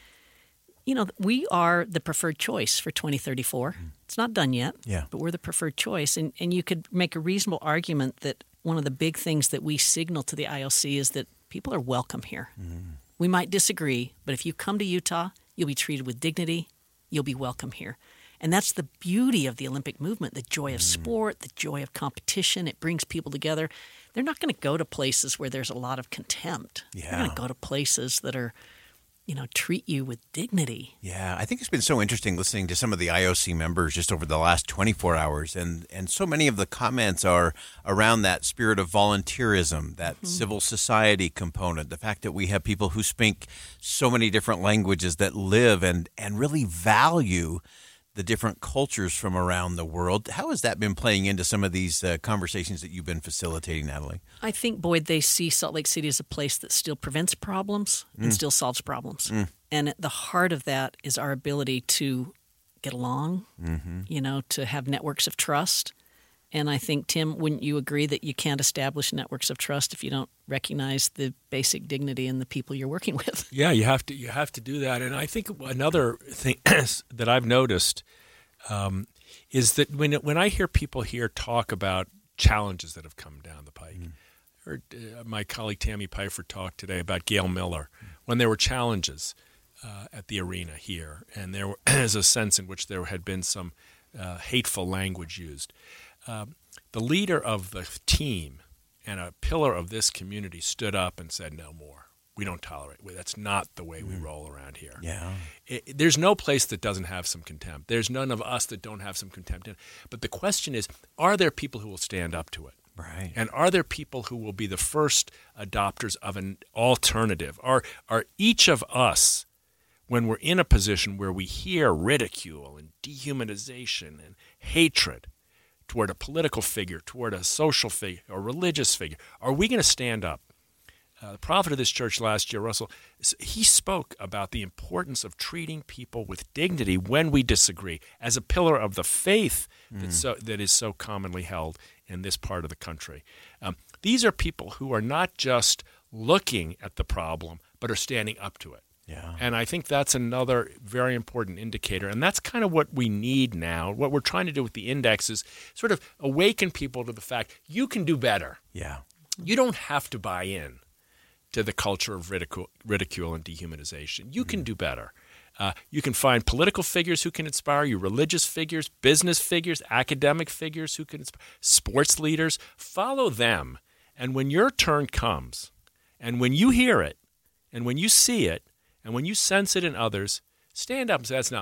Speaker 7: You know, we are the preferred choice for twenty thirty-four. Mm. It's not done yet,
Speaker 2: yeah.
Speaker 7: but we're the preferred choice. And, and you could make a reasonable argument that one of the big things that we signal to the I O C is that people are welcome here. Mm. We might disagree, but if you come to Utah, you'll be treated with dignity. You'll be welcome here. And that's the beauty of the Olympic movement, the joy of sport, the joy of competition. It brings people together. They're not going to go to places where there's a lot of contempt.
Speaker 2: Yeah.
Speaker 7: They're going to go to places that are, you know, treat you with dignity.
Speaker 2: Yeah, I think it's been so interesting listening to some of the I O C members just over the last twenty-four hours. And, and so many of the comments are around that spirit of volunteerism, that mm-hmm. civil society component, the fact that we have people who speak so many different languages that live and, and really value the different cultures from around the world. How has that been playing into some of these uh, conversations that you've been facilitating, Natalie?
Speaker 7: I think, Boyd, they see Salt Lake City as a place that still prevents problems mm. and still solves problems. Mm. And at the heart of that is our ability to get along, mm-hmm. you know, to have networks of trust. And I think, Tim, wouldn't you agree that you can't establish networks of trust if you don't recognize the basic dignity in the people you're working with?
Speaker 8: Yeah, you have to you have to do that. And I think another thing that I've noticed um, is that when when I hear people here talk about challenges that have come down the pike, mm. I heard uh, my colleague Tammy Pfeiffer talk today about Gail Miller, mm. when there were challenges uh, at the arena here, and there was a sense in which there had been some uh, hateful language used. Uh, the leader of the team and a pillar of this community stood up and said, no more. We don't tolerate it. That's not the way we mm. roll around here.
Speaker 2: Yeah.
Speaker 8: It, there's no place that doesn't have some contempt. There's none of us that don't have some contempt in it. But the question is, are there people who will stand up to it?
Speaker 2: Right.
Speaker 8: And are there people who will be the first adopters of an alternative? Are, are each of us, when we're in a position where we hear ridicule and dehumanization and hatred toward a political figure, toward a social figure, a religious figure, are we going to stand up? Uh, the prophet of this church last year, Russell, he spoke about the importance of treating people with dignity when we disagree, as a pillar of the faith mm. that's so, that is so commonly held in this part of the country. Um, these are people who are not just looking at the problem, but are standing up to it.
Speaker 2: Yeah.
Speaker 8: And I think that's another very important indicator. And that's kind of what we need now. What we're trying to do with the index is sort of awaken people to the fact you can do better.
Speaker 2: Yeah.
Speaker 8: You don't have to buy in to the culture of ridicule, ridicule and dehumanization. You mm-hmm. can do better. Uh, you can find political figures who can inspire you, religious figures, business figures, academic figures who can inspire, sports leaders. Follow them. And when your turn comes, and when you hear it, and when you see it, and when you sense it in others, stand up and say, that's not me.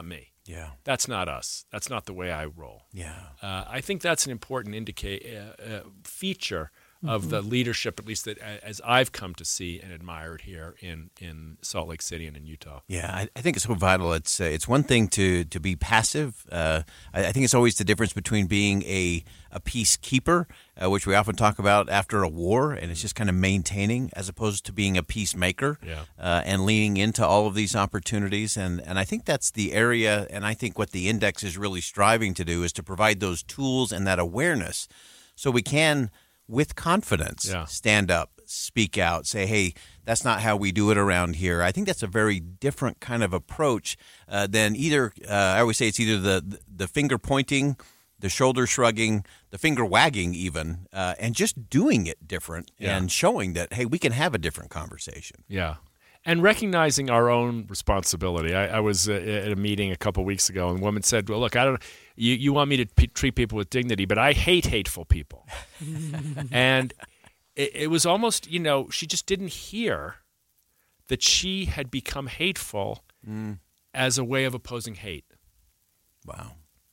Speaker 2: Yeah.
Speaker 8: That's not us. That's not the way I roll.
Speaker 2: Yeah.
Speaker 8: Uh, I think that's an important indicate uh, uh, feature of mm-hmm. the leadership, at least that as I've come to see and admire it here in, in Salt Lake City and in Utah.
Speaker 2: Yeah, I, I think it's so vital. It's uh, it's one thing to to be passive. Uh, I, I think it's always the difference between being a a peacekeeper, uh, which we often talk about after a war, and it's just kind of maintaining, as opposed to being a peacemaker
Speaker 8: yeah.
Speaker 2: uh, and leaning into all of these opportunities. And and I think that's the area, and I think what the index is really striving to do is to provide those tools and that awareness so we can, with confidence,
Speaker 8: yeah.
Speaker 2: stand up, speak out, say, hey, that's not how we do it around here. I think that's a very different kind of approach uh, than either, uh, I always say it's either the, the finger pointing, the shoulder shrugging, the finger wagging even, uh, and just doing it different
Speaker 8: yeah.
Speaker 2: and showing that, hey, we can have a different conversation.
Speaker 8: Yeah. And recognizing our own responsibility. I, I was uh, at a meeting a couple weeks ago, and a woman said, well, look, I don't. You, you want me to p- treat people with dignity, but I hate hateful people. And it, it was almost, you know, she just didn't hear that she had become hateful
Speaker 2: mm.
Speaker 8: as a way of opposing hate.
Speaker 2: Wow.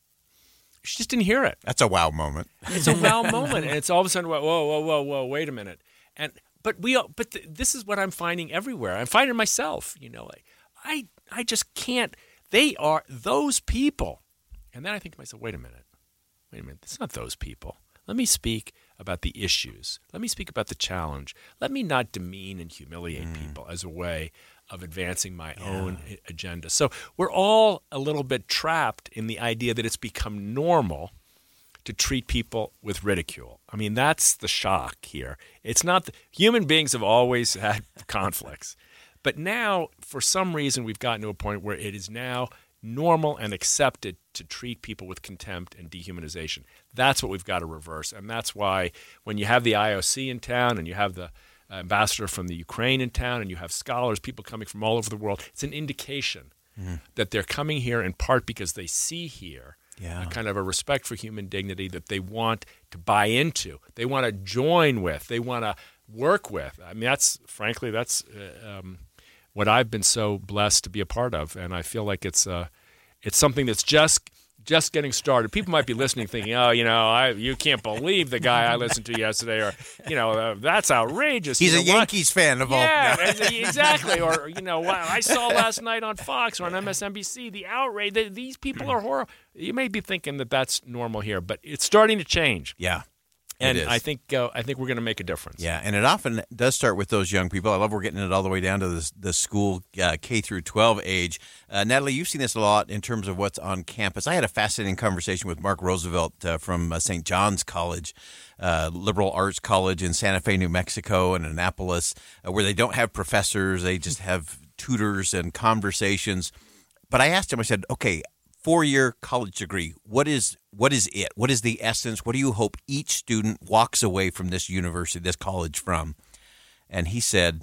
Speaker 8: She just didn't hear it.
Speaker 2: That's a wow moment.
Speaker 8: It's a wow moment, and it's all of a sudden, whoa, whoa, whoa, whoa, wait a minute. And But we, but th- this is what I'm finding everywhere. I'm finding myself, you know, like, I, I just can't. They are those people, and then I think to myself, wait a minute, wait a minute. It's not those people. Let me speak about the issues. Let me speak about the challenge. Let me not demean and humiliate mm. people as a way of advancing my yeah. own agenda. So we're all a little bit trapped in the idea that it's become normal to treat people with ridicule. I mean, that's the shock here. It's not the, human beings have always had conflicts. But now, for some reason, we've gotten to a point where it is now normal and accepted to treat people with contempt and dehumanization. That's what we've got to reverse. And that's why when you have the I O C in town and you have the ambassador from the Ukraine in town and you have scholars, people coming from all over the world, it's an indication mm. that they're coming here in part because they see here
Speaker 2: Yeah.
Speaker 8: a kind of a respect for human dignity that they want to buy into. They want to join with. They want to work with. I mean, that's, frankly, that's uh, um, what I've been so blessed to be a part of. And I feel like it's uh, it's something that's just just getting started. People might be listening thinking, oh, you know, I you can't believe the guy I listened to yesterday, or, you know, uh, that's outrageous.
Speaker 2: He's
Speaker 8: you
Speaker 2: a
Speaker 8: know,
Speaker 2: Yankees
Speaker 8: what?
Speaker 2: fan of all.
Speaker 8: Yeah, exactly. Or, you know, what I saw last night on Fox or on M S N B C, the outrage. They, these people are horrible. You may be thinking that that's normal here, but it's starting to change.
Speaker 2: Yeah.
Speaker 8: And
Speaker 2: it is.
Speaker 8: I think uh, I think we're going to make a difference.
Speaker 2: Yeah, and it often does start with those young people. I love we're getting it all the way down to the, the school uh, K through twelve age. Uh, Natalie, you've seen this a lot in terms of what's on campus. I had a fascinating conversation with Mark Roosevelt uh, from uh, Saint John's College, uh, liberal arts college in Santa Fe, New Mexico, and Annapolis, uh, where they don't have professors. They just have tutors and conversations. But I asked him, I said, okay, four-year college degree, what is what is it? What is the essence? What do you hope each student walks away from this university, this college from? And he said,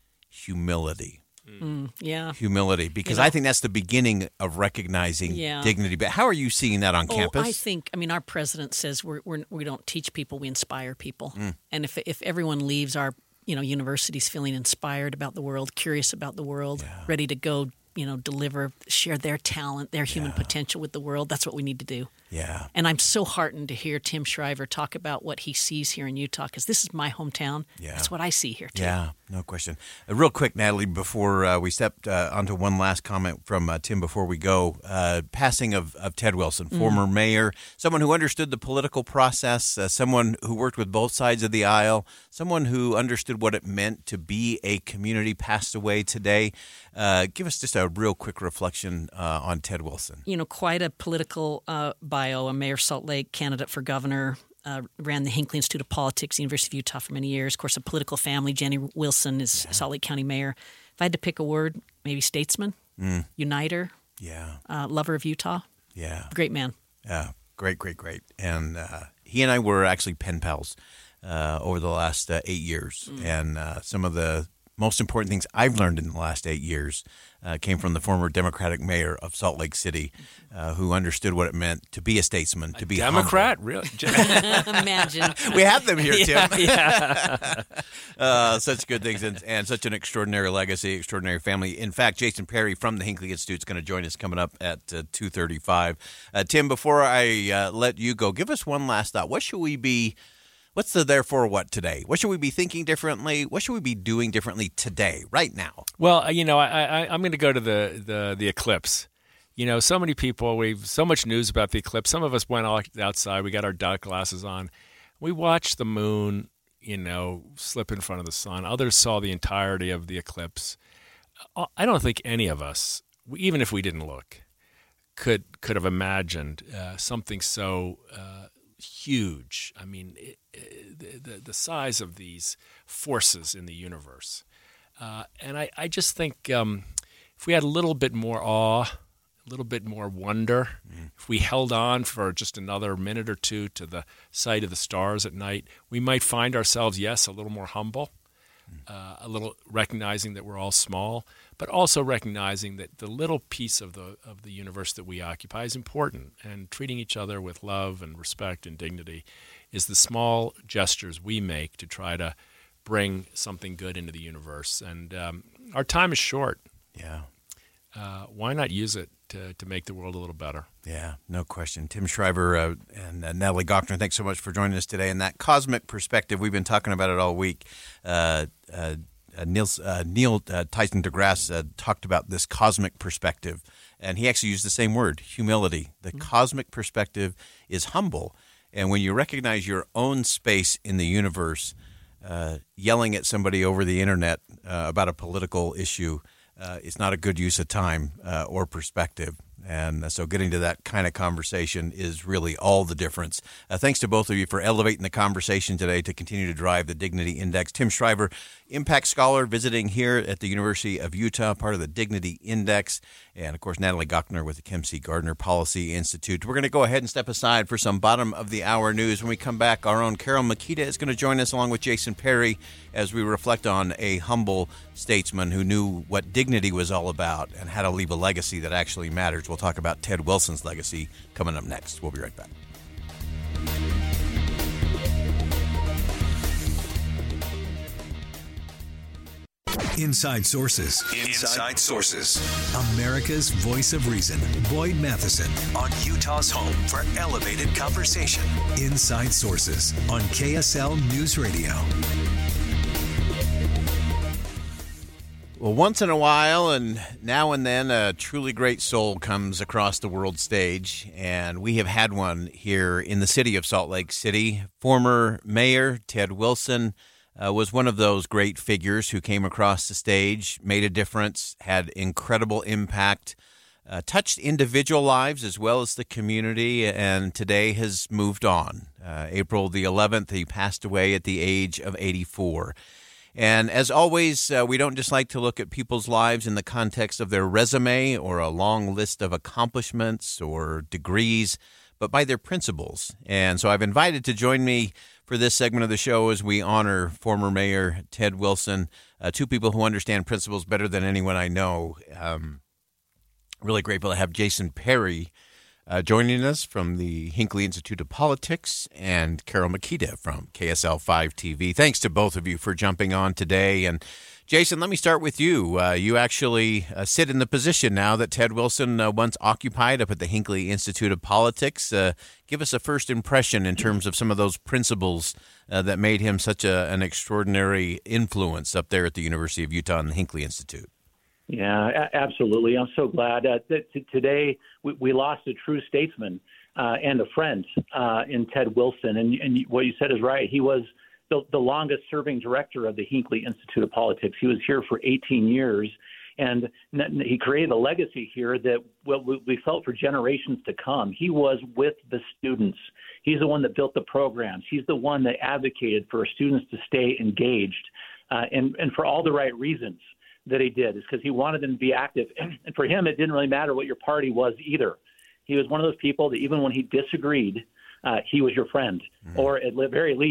Speaker 2: humility.
Speaker 7: Mm, yeah.
Speaker 2: Humility, because
Speaker 7: you know,
Speaker 2: I think that's the beginning of recognizing
Speaker 7: yeah.
Speaker 2: dignity. But how are you seeing that on
Speaker 7: oh,
Speaker 2: campus?
Speaker 7: I think, I mean, our president says we're, we're, we don't teach people, we inspire people.
Speaker 2: Mm.
Speaker 7: And if if everyone leaves our you know universities feeling inspired about the world, curious about the world,
Speaker 2: yeah.
Speaker 7: ready to go, you know, deliver, share their talent, their human
Speaker 2: yeah.
Speaker 7: potential with the world. That's what we need to do.
Speaker 2: Yeah.
Speaker 7: And I'm so heartened to hear Tim Shriver talk about what he sees here in Utah, because this is my hometown.
Speaker 2: Yeah.
Speaker 7: That's what I see here, too.
Speaker 2: Yeah, no question. Uh, real quick, Natalie, before uh, we step uh, onto one last comment from uh, Tim before we go, uh, passing of, of Ted Wilson,
Speaker 7: Mm.
Speaker 2: former mayor, someone who understood the political process, uh, someone who worked with both sides of the aisle, someone who understood what it meant to be a community, passed away today. Uh, give us just a real quick reflection uh, on Ted Wilson.
Speaker 7: You know, quite a political uh, bio, a mayor of Salt Lake, candidate for governor, uh, ran the Hinckley Institute of Politics, University of Utah for many years. Of course, a political family. Jenny Wilson is
Speaker 2: yeah.
Speaker 7: Salt Lake County mayor. If I had to pick a word, maybe statesman,
Speaker 2: mm.
Speaker 7: uniter,
Speaker 2: yeah,
Speaker 7: uh, lover of Utah.
Speaker 2: Yeah.
Speaker 7: Great man.
Speaker 2: Yeah, great, great, great. And uh, he and I were actually pen pals uh, over the last uh, eight years. Mm. And uh, some of the most important things I've learned in the last eight years uh, came from the former Democratic mayor of Salt Lake City, uh, who understood what it meant to be a statesman, to
Speaker 8: a
Speaker 2: be
Speaker 8: Democrat,
Speaker 2: humble.
Speaker 8: Really?
Speaker 7: Imagine.
Speaker 2: We have them here, Tim.
Speaker 8: Yeah, yeah.
Speaker 2: uh, such good things and, and such an extraordinary legacy, extraordinary family. In fact, Jason Perry from the Hinckley Institute is going to join us coming up at uh, two thirty-five. Uh, Tim, before I uh, let you go, give us one last thought. What should we be, what's the therefore what today? What should we be thinking differently? What should we be doing differently today, right now?
Speaker 8: Well, you know, I, I, I'm going to go to the, the, the eclipse. You know, so many people, we've so much news about the eclipse. Some of us went outside. We got our dark glasses on. We watched the moon, you know, slip in front of the sun. Others saw the entirety of the eclipse. I don't think any of us, even if we didn't look, could could have imagined uh, something so uh, huge. I mean, it, it, the, the size of these forces in the universe. Uh, and I, I just think um, if we had a little bit more awe, a little bit more wonder, mm. if we held on for just another minute or two to the sight of the stars at night, we might find ourselves, yes, a little more humble, mm. uh, a little recognizing that we're all small, but also recognizing that the little piece of the of the universe that we occupy is important, and treating each other with love and respect and dignity is the small gestures we make to try to bring something good into the universe. And um, our time is short.
Speaker 2: Yeah.
Speaker 8: Uh, why not use it to, to make the world a little better?
Speaker 2: Yeah, no question. Tim Shriver uh, and uh, Natalie Gochnour, thanks so much for joining us today. And that cosmic perspective, we've been talking about it all week. Uh, uh, uh, Niels, uh, Neil uh, Tyson DeGrasse uh, talked about this cosmic perspective, and he actually used the same word, humility. The mm-hmm. cosmic perspective is humble. And when you recognize your own space in the universe, uh, yelling at somebody over the internet uh, about a political issue, Uh, it's not a good use of time uh, or perspective. And so getting to that kind of conversation is really all the difference. Uh, thanks to both of you for elevating the conversation today to continue to drive the Dignity Index. Tim Shriver, Impact Scholar, visiting here at the University of Utah, part of the Dignity Index. And, of course, Natalie Gochnour with the Kim C. Gardner Policy Institute. We're going to go ahead and step aside for some bottom-of-the-hour news. When we come back, our own Carol Makita is going to join us along with Jason Perry as we reflect on a humble statesman who knew what dignity was all about and how to leave a legacy that actually matters. We'll talk about Ted Wilson's legacy coming up next. We'll be right back.
Speaker 1: Inside Sources. Inside Sources. America's voice of reason. Boyd Matheson on Utah's home for elevated conversation. Inside Sources on K S L News Radio.
Speaker 2: Well, once in a while and now and then, a truly great soul comes across the world stage, and we have had one here in the city of Salt Lake City. Former Mayor Ted Wilson uh, was one of those great figures who came across the stage, made a difference, had incredible impact, uh, touched individual lives as well as the community, and today has moved on. Uh, April the eleventh, he passed away at the age of eighty-four. And as always, uh, we don't just like to look at people's lives in the context of their resume or a long list of accomplishments or degrees, but by their principles. And so I've invited to join me for this segment of the show as we honor former Mayor Ted Wilson, uh, two people who understand principles better than anyone I know. Um, really grateful to have Jason Perry Uh, joining us from the Hinckley Institute of Politics, and Carol Makita from K S L five T V. Thanks to both of you for jumping on today. And Jason, let me start with you. Uh, you actually uh, sit in the position now that Ted Wilson uh, once occupied up at the Hinckley Institute of Politics. Uh, give us a first impression in terms of some of those principles uh, that made him such a, an extraordinary influence up there at the University of Utah and the Hinckley Institute.
Speaker 9: Yeah, a- absolutely. I'm so glad uh, that t- today we, we lost a true statesman uh, and a friend uh, in Ted Wilson. And, and what you said is right. He was the, the longest-serving director of the Hinckley Institute of Politics. He was here for eighteen years, and he created a legacy here that we felt for generations to come. He was with the students. He's the one that built the programs. He's the one that advocated for students to stay engaged, uh, and, and for all the right reasons that he did, is because he wanted them to be active. And for him, it didn't really matter what your party was either. He was one of those people that even when he disagreed, uh, he was your friend, mm-hmm. or at the very least,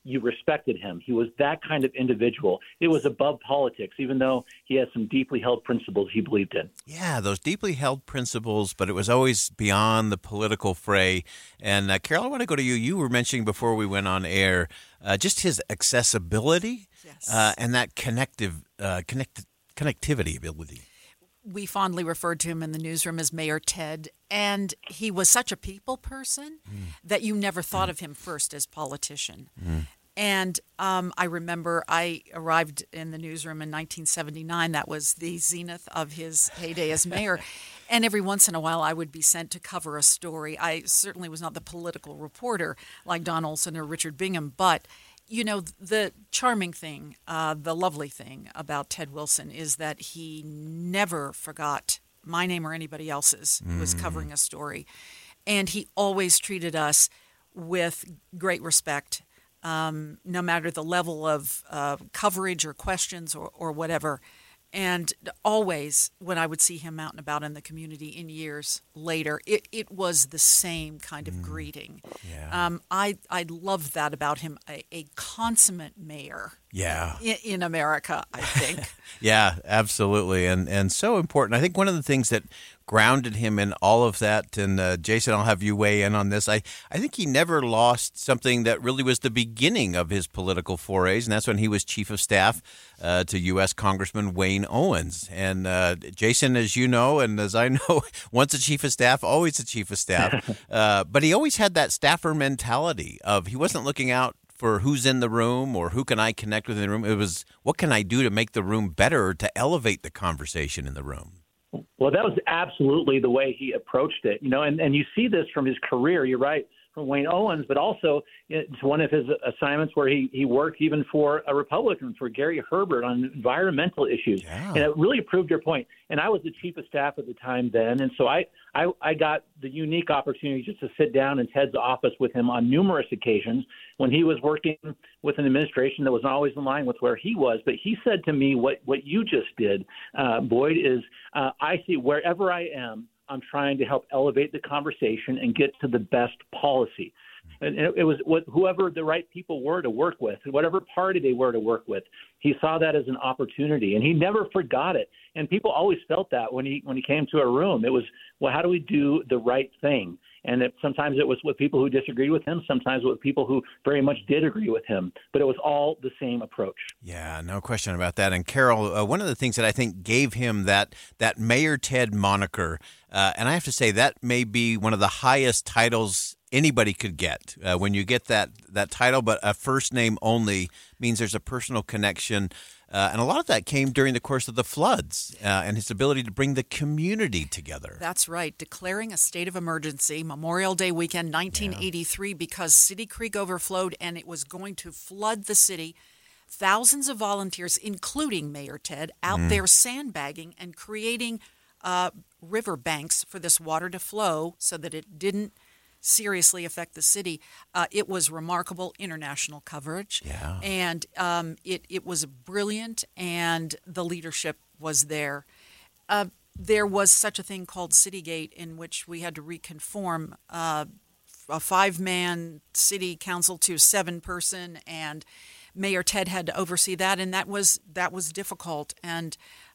Speaker 9: you respected him. He was that kind of individual. It was above politics, even though he had some deeply held principles he believed in.
Speaker 2: Yeah, those deeply held principles, but it was always beyond the political fray. And uh, Carol, I want to go to you. You were mentioning before we went on air uh, just his accessibility
Speaker 10: yes.
Speaker 2: uh, and that connective uh, connect connectivity ability.
Speaker 10: We fondly referred to him in the newsroom as Mayor Ted, and he was such a people person mm. that you never thought mm. of him first as politician. Mm. And um, I remember I arrived in the newsroom in nineteen seventy-nine. That was the zenith of his heyday as mayor. And every once in a while, I would be sent to cover a story. I certainly was not the political reporter like Don Olson or Richard Bingham, but you know, the charming thing, uh, the lovely thing about Ted Wilson is that he never forgot my name or anybody else's who was covering a story. And he always treated us with great respect, um, no matter the level of uh, coverage or questions or, or whatever. And always, when I would see him out and about in the community in years later, it, it was the same kind of mm. greeting.
Speaker 2: Yeah.
Speaker 10: Um, I I loved that about him, a, a consummate mayor.
Speaker 2: Yeah.
Speaker 10: In, in America, I think.
Speaker 2: Yeah, absolutely, and and so important. I think one of the things that grounded him in all of that, and uh, Jason, I'll have you weigh in on this. I, I think he never lost something that really was the beginning of his political forays, and that's when he was chief of staff uh, to U S Congressman Wayne Owens. And uh, Jason, as you know, and as I know, once a chief of staff, always a chief of staff. uh, but he always had that staffer mentality of he wasn't looking out for who's in the room or who can I connect with in the room. It was what can I do to make the room better or to elevate the conversation in the room.
Speaker 9: Well, that was absolutely the way he approached it, you know, and, and you see this from his career. You're right, from Wayne Owens, but also it's one of his assignments where he, he worked even for a Republican, for Gary Herbert, on environmental issues.
Speaker 2: Yeah.
Speaker 9: And it really proved your point. And I was the chief of staff at the time then, and so I, I, I got the unique opportunity just to sit down in Ted's office with him on numerous occasions when he was working with an administration that was always in line with where he was. But he said to me, what, what you just did, uh, Boyd, is uh, I see wherever I am, I'm trying to help elevate the conversation and get to the best policy. And it was what, whoever the right people were to work with, whatever party they were to work with. He saw that as an opportunity, and he never forgot it. And people always felt that when he when he came to a room. It was, well, how do we do the right thing? And it, sometimes it was with people who disagreed with him, sometimes with people who very much did agree with him. But it was all the same approach.
Speaker 2: Yeah, no question about that. And Carol, uh, one of the things that I think gave him that that Mayor Ted moniker, uh, and I have to say that may be one of the highest titles anybody could get. Uh, when you get that that title, but a first name only means there's a personal connection. Uh, and a lot of that came during the course of the floods uh, and his ability to bring the community together.
Speaker 10: That's right. Declaring a state of emergency, Memorial Day weekend, nineteen eighty-three, yeah. because City Creek overflowed and it was going to flood the city. Thousands of volunteers, including Mayor Ted, out mm. there sandbagging and creating uh, river banks for this water to flow so that it didn't seriously affect the city. Uh, it was remarkable international coverage,
Speaker 2: yeah.
Speaker 10: and um, it, it was brilliant, and the leadership was there. Uh, there was such a thing called Citygate, in which we had to reconform uh, a five-man city council to seven-person, and Mayor Ted had to oversee that, and that was that was difficult. And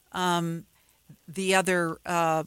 Speaker 10: um, the other uh,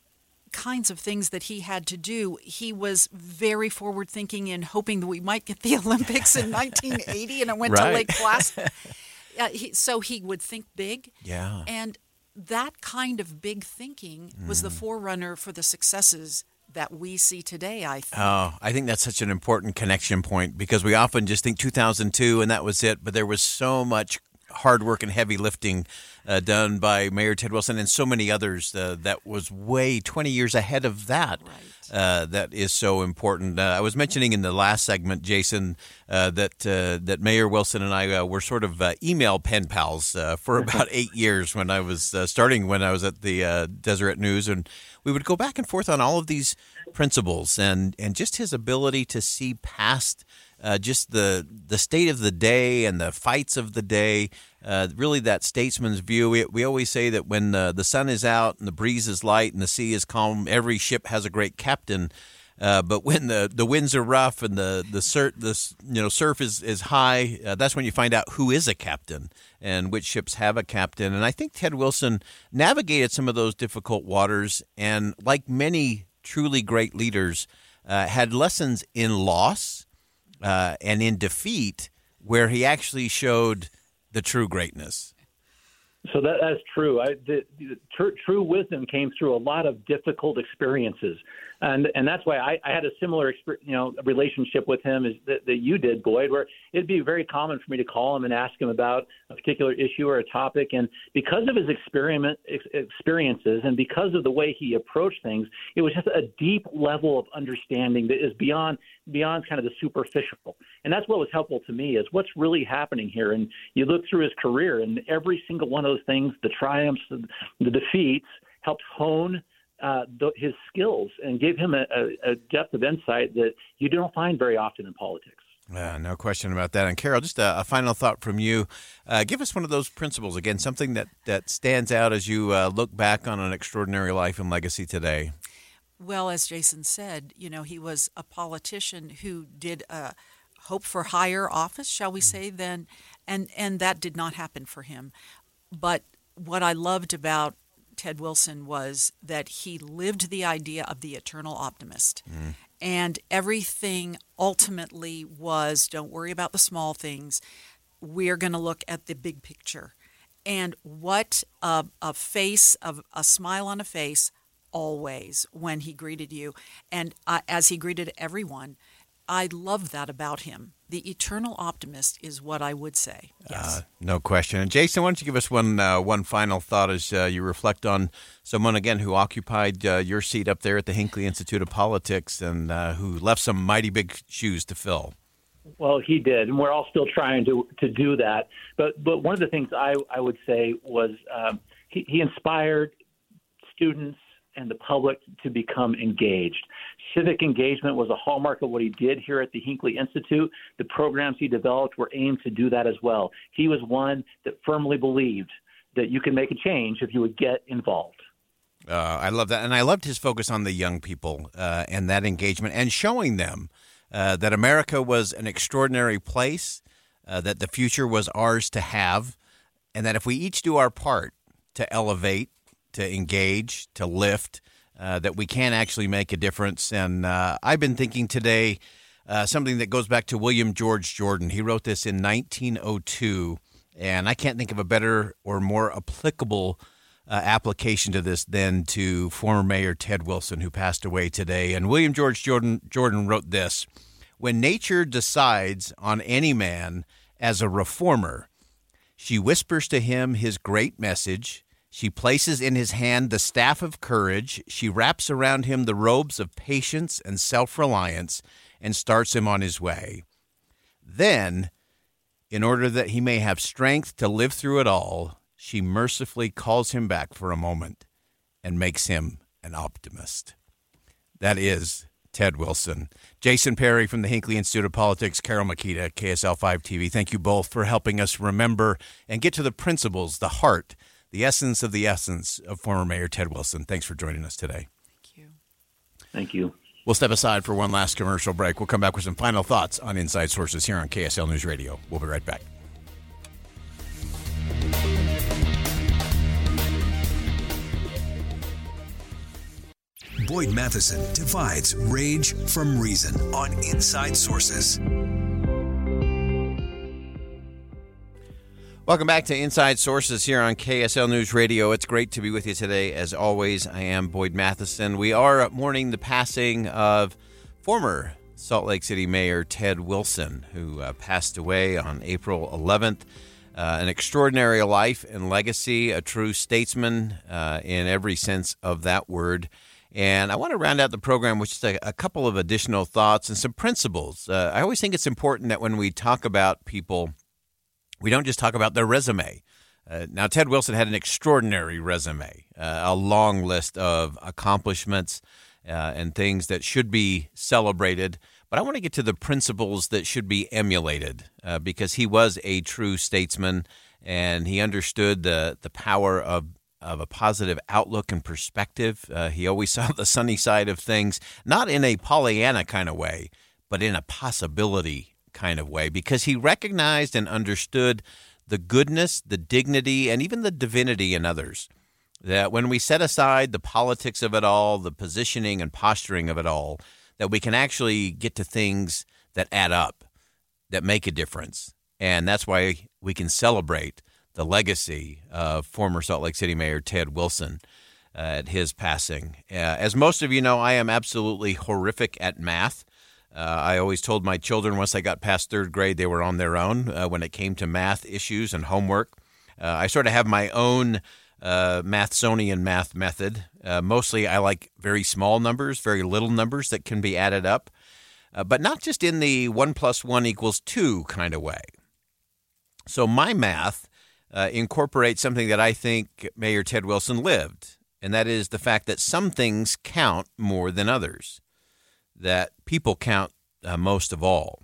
Speaker 10: kinds of things that he had to do. He was very forward-thinking in hoping that we might get the Olympics in nineteen eighty, and it went
Speaker 2: right.
Speaker 10: to Lake Placid. Uh, he, so he would think big.
Speaker 2: Yeah.
Speaker 10: And that kind of big thinking was mm. the forerunner for the successes that we see today, I think.
Speaker 2: Oh, I think that's such an important connection point, because we often just think two thousand two and that was it, but there was so much hard work and heavy lifting uh, done by Mayor Ted Wilson and so many others uh, that was way twenty years ahead of that.
Speaker 10: Right.
Speaker 2: Uh, that is so important. Uh, I was mentioning in the last segment, Jason, uh, that uh, that Mayor Wilson and I uh, were sort of uh, email pen pals uh, for about eight years when I was uh, starting when I was at the uh, Deseret News, and we would go back and forth on all of these principles and and just his ability to see past Uh, just the the state of the day and the fights of the day, uh, really that statesman's view. We, we always say that when uh, the sun is out and the breeze is light and the sea is calm, every ship has a great captain. Uh, but when the, the winds are rough and the the, sur- the you know surf is is high, uh, that's when you find out who is a captain and which ships have a captain. And I think Ted Wilson navigated some of those difficult waters, and like many truly great leaders, uh, had lessons in loss uh, and in defeat, where he actually showed the true greatness.
Speaker 9: So that, that's true. I, the, the tr- true wisdom came through a lot of difficult experiences, and and that's why I, I had a similar exper- you know relationship with him as that, that you did, Boyd. Where it'd be very common for me to call him and ask him about a particular issue or a topic, and because of his experiment ex- experiences and because of the way he approached things, it was just a deep level of understanding that is beyond beyond kind of the superficial. And that's what was helpful to me, is what's really happening here. And you look through his career, and every single one of those things, the triumphs, the defeats, helped hone uh, the, his skills and gave him a, a, a depth of insight that you don't find very often in politics.
Speaker 2: Uh, no question about that. And Carol, just a, a final thought from you. Uh, give us one of those principles, again, something that, that stands out as you uh, look back on an extraordinary life and legacy today.
Speaker 10: Well, as Jason said, you know, he was a politician who did uh, hope for higher office, shall we say, than, and, and that did not happen for him. But what I loved about Ted Wilson was that he lived the idea of the eternal optimist. Mm. And everything ultimately was, don't worry about the small things. We're going to look at the big picture. And what a, a face, of a smile on a face, always when he greeted you. And uh, as he greeted everyone, I love that about him. The eternal optimist is what I would say. Yes. Uh,
Speaker 2: no question. And Jason, why don't you give us one uh, one final thought as uh, you reflect on someone, again, who occupied uh, your seat up there at the Hinckley Institute of Politics and uh, who left some mighty big shoes to fill.
Speaker 9: Well, he did, and we're all still trying to to do that. But but one of the things I, I would say was um, he, he inspired students and the public to become engaged. Civic engagement was a hallmark of what he did here at the Hinckley Institute. The programs he developed were aimed to do that as well. He was one that firmly believed that you can make a change if you would get involved.
Speaker 2: Uh, I love that. And I loved his focus on the young people uh, and that engagement and showing them uh, that America was an extraordinary place, uh, that the future was ours to have, and that if we each do our part to elevate, to engage, to lift, uh, that we can actually make a difference. And uh, I've been thinking today uh, something that goes back to William George Jordan. He wrote this in nineteen oh two, and I can't think of a better or more applicable uh, application to this than to former Mayor Ted Wilson, who passed away today. And William George Jordan, Jordan wrote this: "When nature decides on any man as a reformer, she whispers to him his great message. She places in his hand the staff of courage. She wraps around him the robes of patience and self-reliance and starts him on his way. Then, in order that he may have strength to live through it all, she mercifully calls him back for a moment and makes him an optimist." That is Ted Wilson. Jason Perry from the Hinckley Institute of Politics, Carol Makita, K S L five T V. Thank you both for helping us remember and get to the principles, the heart, the essence of the essence of former Mayor Ted Wilson. Thanks for joining us today.
Speaker 10: Thank you.
Speaker 9: Thank you.
Speaker 2: We'll step aside for one last commercial break. We'll come back with some final thoughts on Inside Sources here on K S L News Radio. We'll be right back.
Speaker 1: Boyd Matheson divides rage from reason on Inside Sources.
Speaker 2: Welcome back to Inside Sources here on K S L News Radio. It's great to be with you today. As always, I am Boyd Matheson. We are mourning the passing of former Salt Lake City Mayor Ted Wilson, who uh, passed away on April eleventh. Uh, an extraordinary life and legacy, a true statesman uh, in every sense of that word. And I want to round out the program with just a, a couple of additional thoughts and some principles. Uh, I always think it's important that when we talk about people, we don't just talk about their resume. Uh, now, Ted Wilson had an extraordinary resume, uh, a long list of accomplishments uh, and things that should be celebrated. But I want to get to the principles that should be emulated uh, because he was a true statesman and he understood the, the power of of a positive outlook and perspective. Uh, he always saw the sunny side of things, not in a Pollyanna kind of way, but in a possibility kind of way, because he recognized and understood the goodness, the dignity, and even the divinity in others. That when we set aside the politics of it all, the positioning and posturing of it all, that we can actually get to things that add up, that make a difference. And that's why we can celebrate the legacy of former Salt Lake City Mayor Ted Wilson uh, at his passing. Uh, as most of you know, I am absolutely horrific at math. Uh, I always told my children once they got past third grade, they were on their own uh, when it came to math issues and homework. Uh, I sort of have my own uh, Mathsonian math method. Uh, mostly I like very small numbers, very little numbers that can be added up, uh, but not just in the one plus one equals two kind of way. So my math uh, incorporates something that I think Mayor Ted Wilson lived, and that is the fact that some things count more than others, that people count uh, most of all.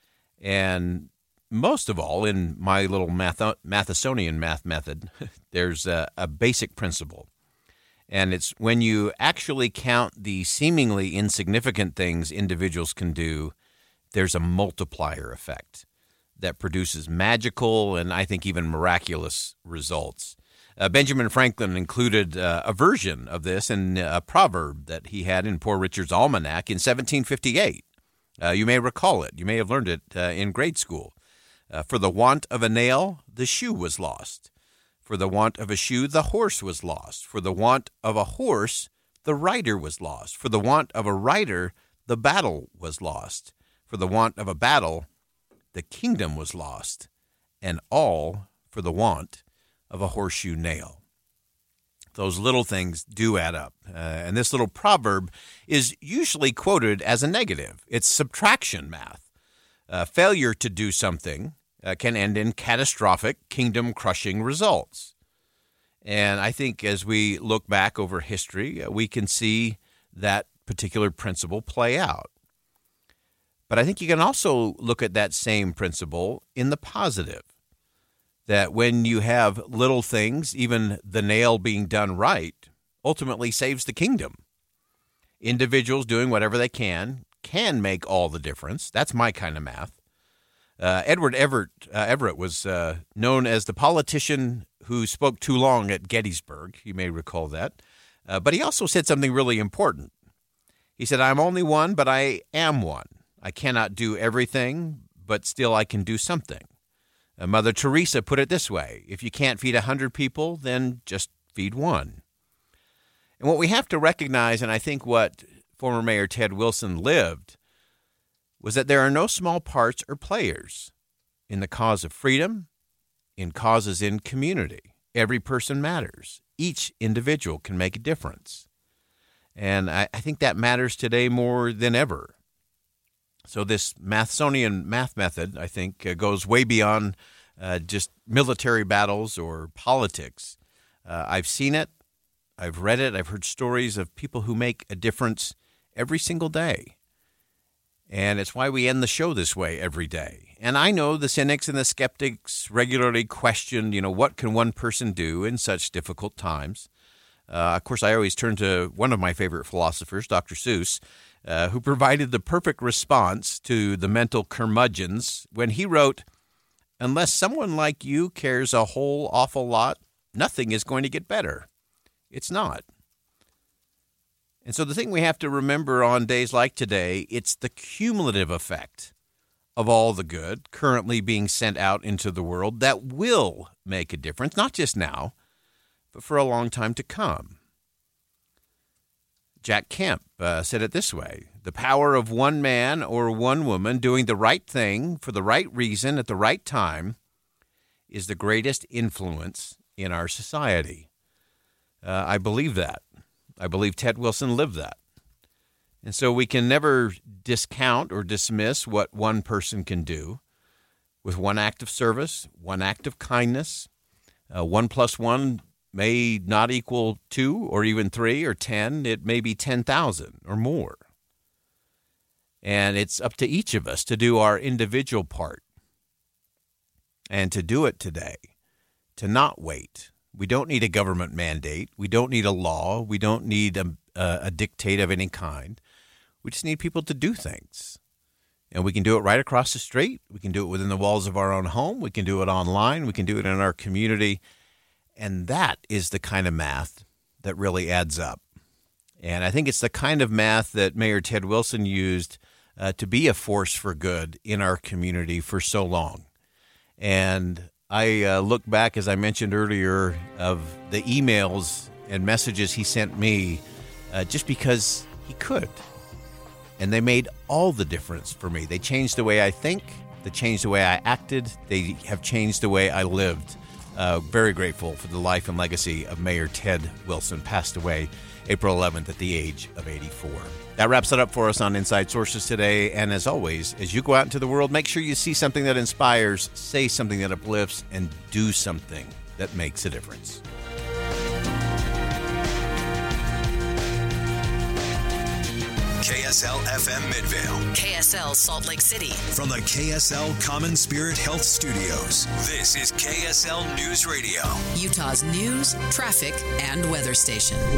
Speaker 2: And most of all, in my little math- Mathsonian math method, there's a, a basic principle. And it's when you actually count the seemingly insignificant things individuals can do, there's a multiplier effect that produces magical and I think even miraculous results. Uh, Benjamin Franklin included uh, a version of this in a proverb that he had in Poor Richard's Almanac in seventeen fifty-eight. Uh, you may recall it. You may have learned it uh, in grade school. Uh, For the want of a nail, the shoe was lost. For the want of a shoe, the horse was lost. For the want of a horse, the rider was lost. For the want of a rider, the battle was lost. For the want of a battle, the kingdom was lost. And all for the want of a horseshoe nail. Those little things do add up. Uh, and this little proverb is usually quoted as a negative. It's subtraction math. Uh, failure to do something uh, can end in catastrophic, kingdom-crushing results. And I think as we look back over history, uh, we can see that particular principle play out. But I think you can also look at that same principle in the positive, that when you have little things, even the nail being done right, ultimately saves the kingdom. Individuals doing whatever they can can make all the difference. That's my kind of math. Uh, Edward Everett, uh, Everett was uh, known as the politician who spoke too long at Gettysburg. You may recall that. Uh, but he also said something really important. He said, "I'm only one, but I am one. I cannot do everything, but still I can do something." Uh, Mother Teresa put it this way: if you can't feed a hundred people, then just feed one. And what we have to recognize, and I think what former Mayor Ted Wilson lived, was that there are no small parts or players in the cause of freedom, in causes in community. Every person matters. Each individual can make a difference. And I, I think that matters today more than ever. So this Mathsonian math method, I think, uh, goes way beyond uh, just military battles or politics. Uh, I've seen it. I've read it. I've heard stories of people who make a difference every single day. And it's why we end the show this way every day. And I know the cynics and the skeptics regularly question, you know, what can one person do in such difficult times? Uh, of course, I always turn to one of my favorite philosophers, Doctor Seuss, uh, who provided the perfect response to the mental curmudgeons when he wrote, "Unless someone like you cares a whole awful lot, nothing is going to get better." It's not. And so the thing we have to remember on days like today, it's the cumulative effect of all the good currently being sent out into the world that will make a difference, not just now, but for a long time to come. Jack Kemp uh, said it this way: the power of one man or one woman doing the right thing for the right reason at the right time is the greatest influence in our society. Uh, I believe that. I believe Ted Wilson lived that. And so we can never discount or dismiss what one person can do with one act of service, one act of kindness. Uh, one plus one may not equal two or even three or ten. It may be ten thousand or more. And it's up to each of us to do our individual part and to do it today, to not wait. We don't need a government mandate. We don't need a law. We don't need a, a, a dictate of any kind. We just need people to do things. And we can do it right across the street. We can do it within the walls of our own home. We can do it online. We can do it in our community. And that is the kind of math that really adds up. And I think it's the kind of math that Mayor Ted Wilson used uh, to be a force for good in our community for so long. And I uh, look back, as I mentioned earlier, of the emails and messages he sent me uh, just because he could. And they made all the difference for me. They changed the way I think. They changed the way I acted. They have changed the way I lived. Uh, very grateful for the life and legacy of Mayor Ted Wilson, passed away April eleventh at the age of eighty-four. That wraps it up for us on Inside Sources today. And as always, as you go out into the world, make sure you see something that inspires, say something that uplifts, and do something that makes a difference.
Speaker 1: K S L F M Midvale.
Speaker 6: K S L Salt Lake City.
Speaker 1: From the K S L Common Spirit Health Studios, this is K S L News Radio,
Speaker 6: Utah's news, traffic, and weather station.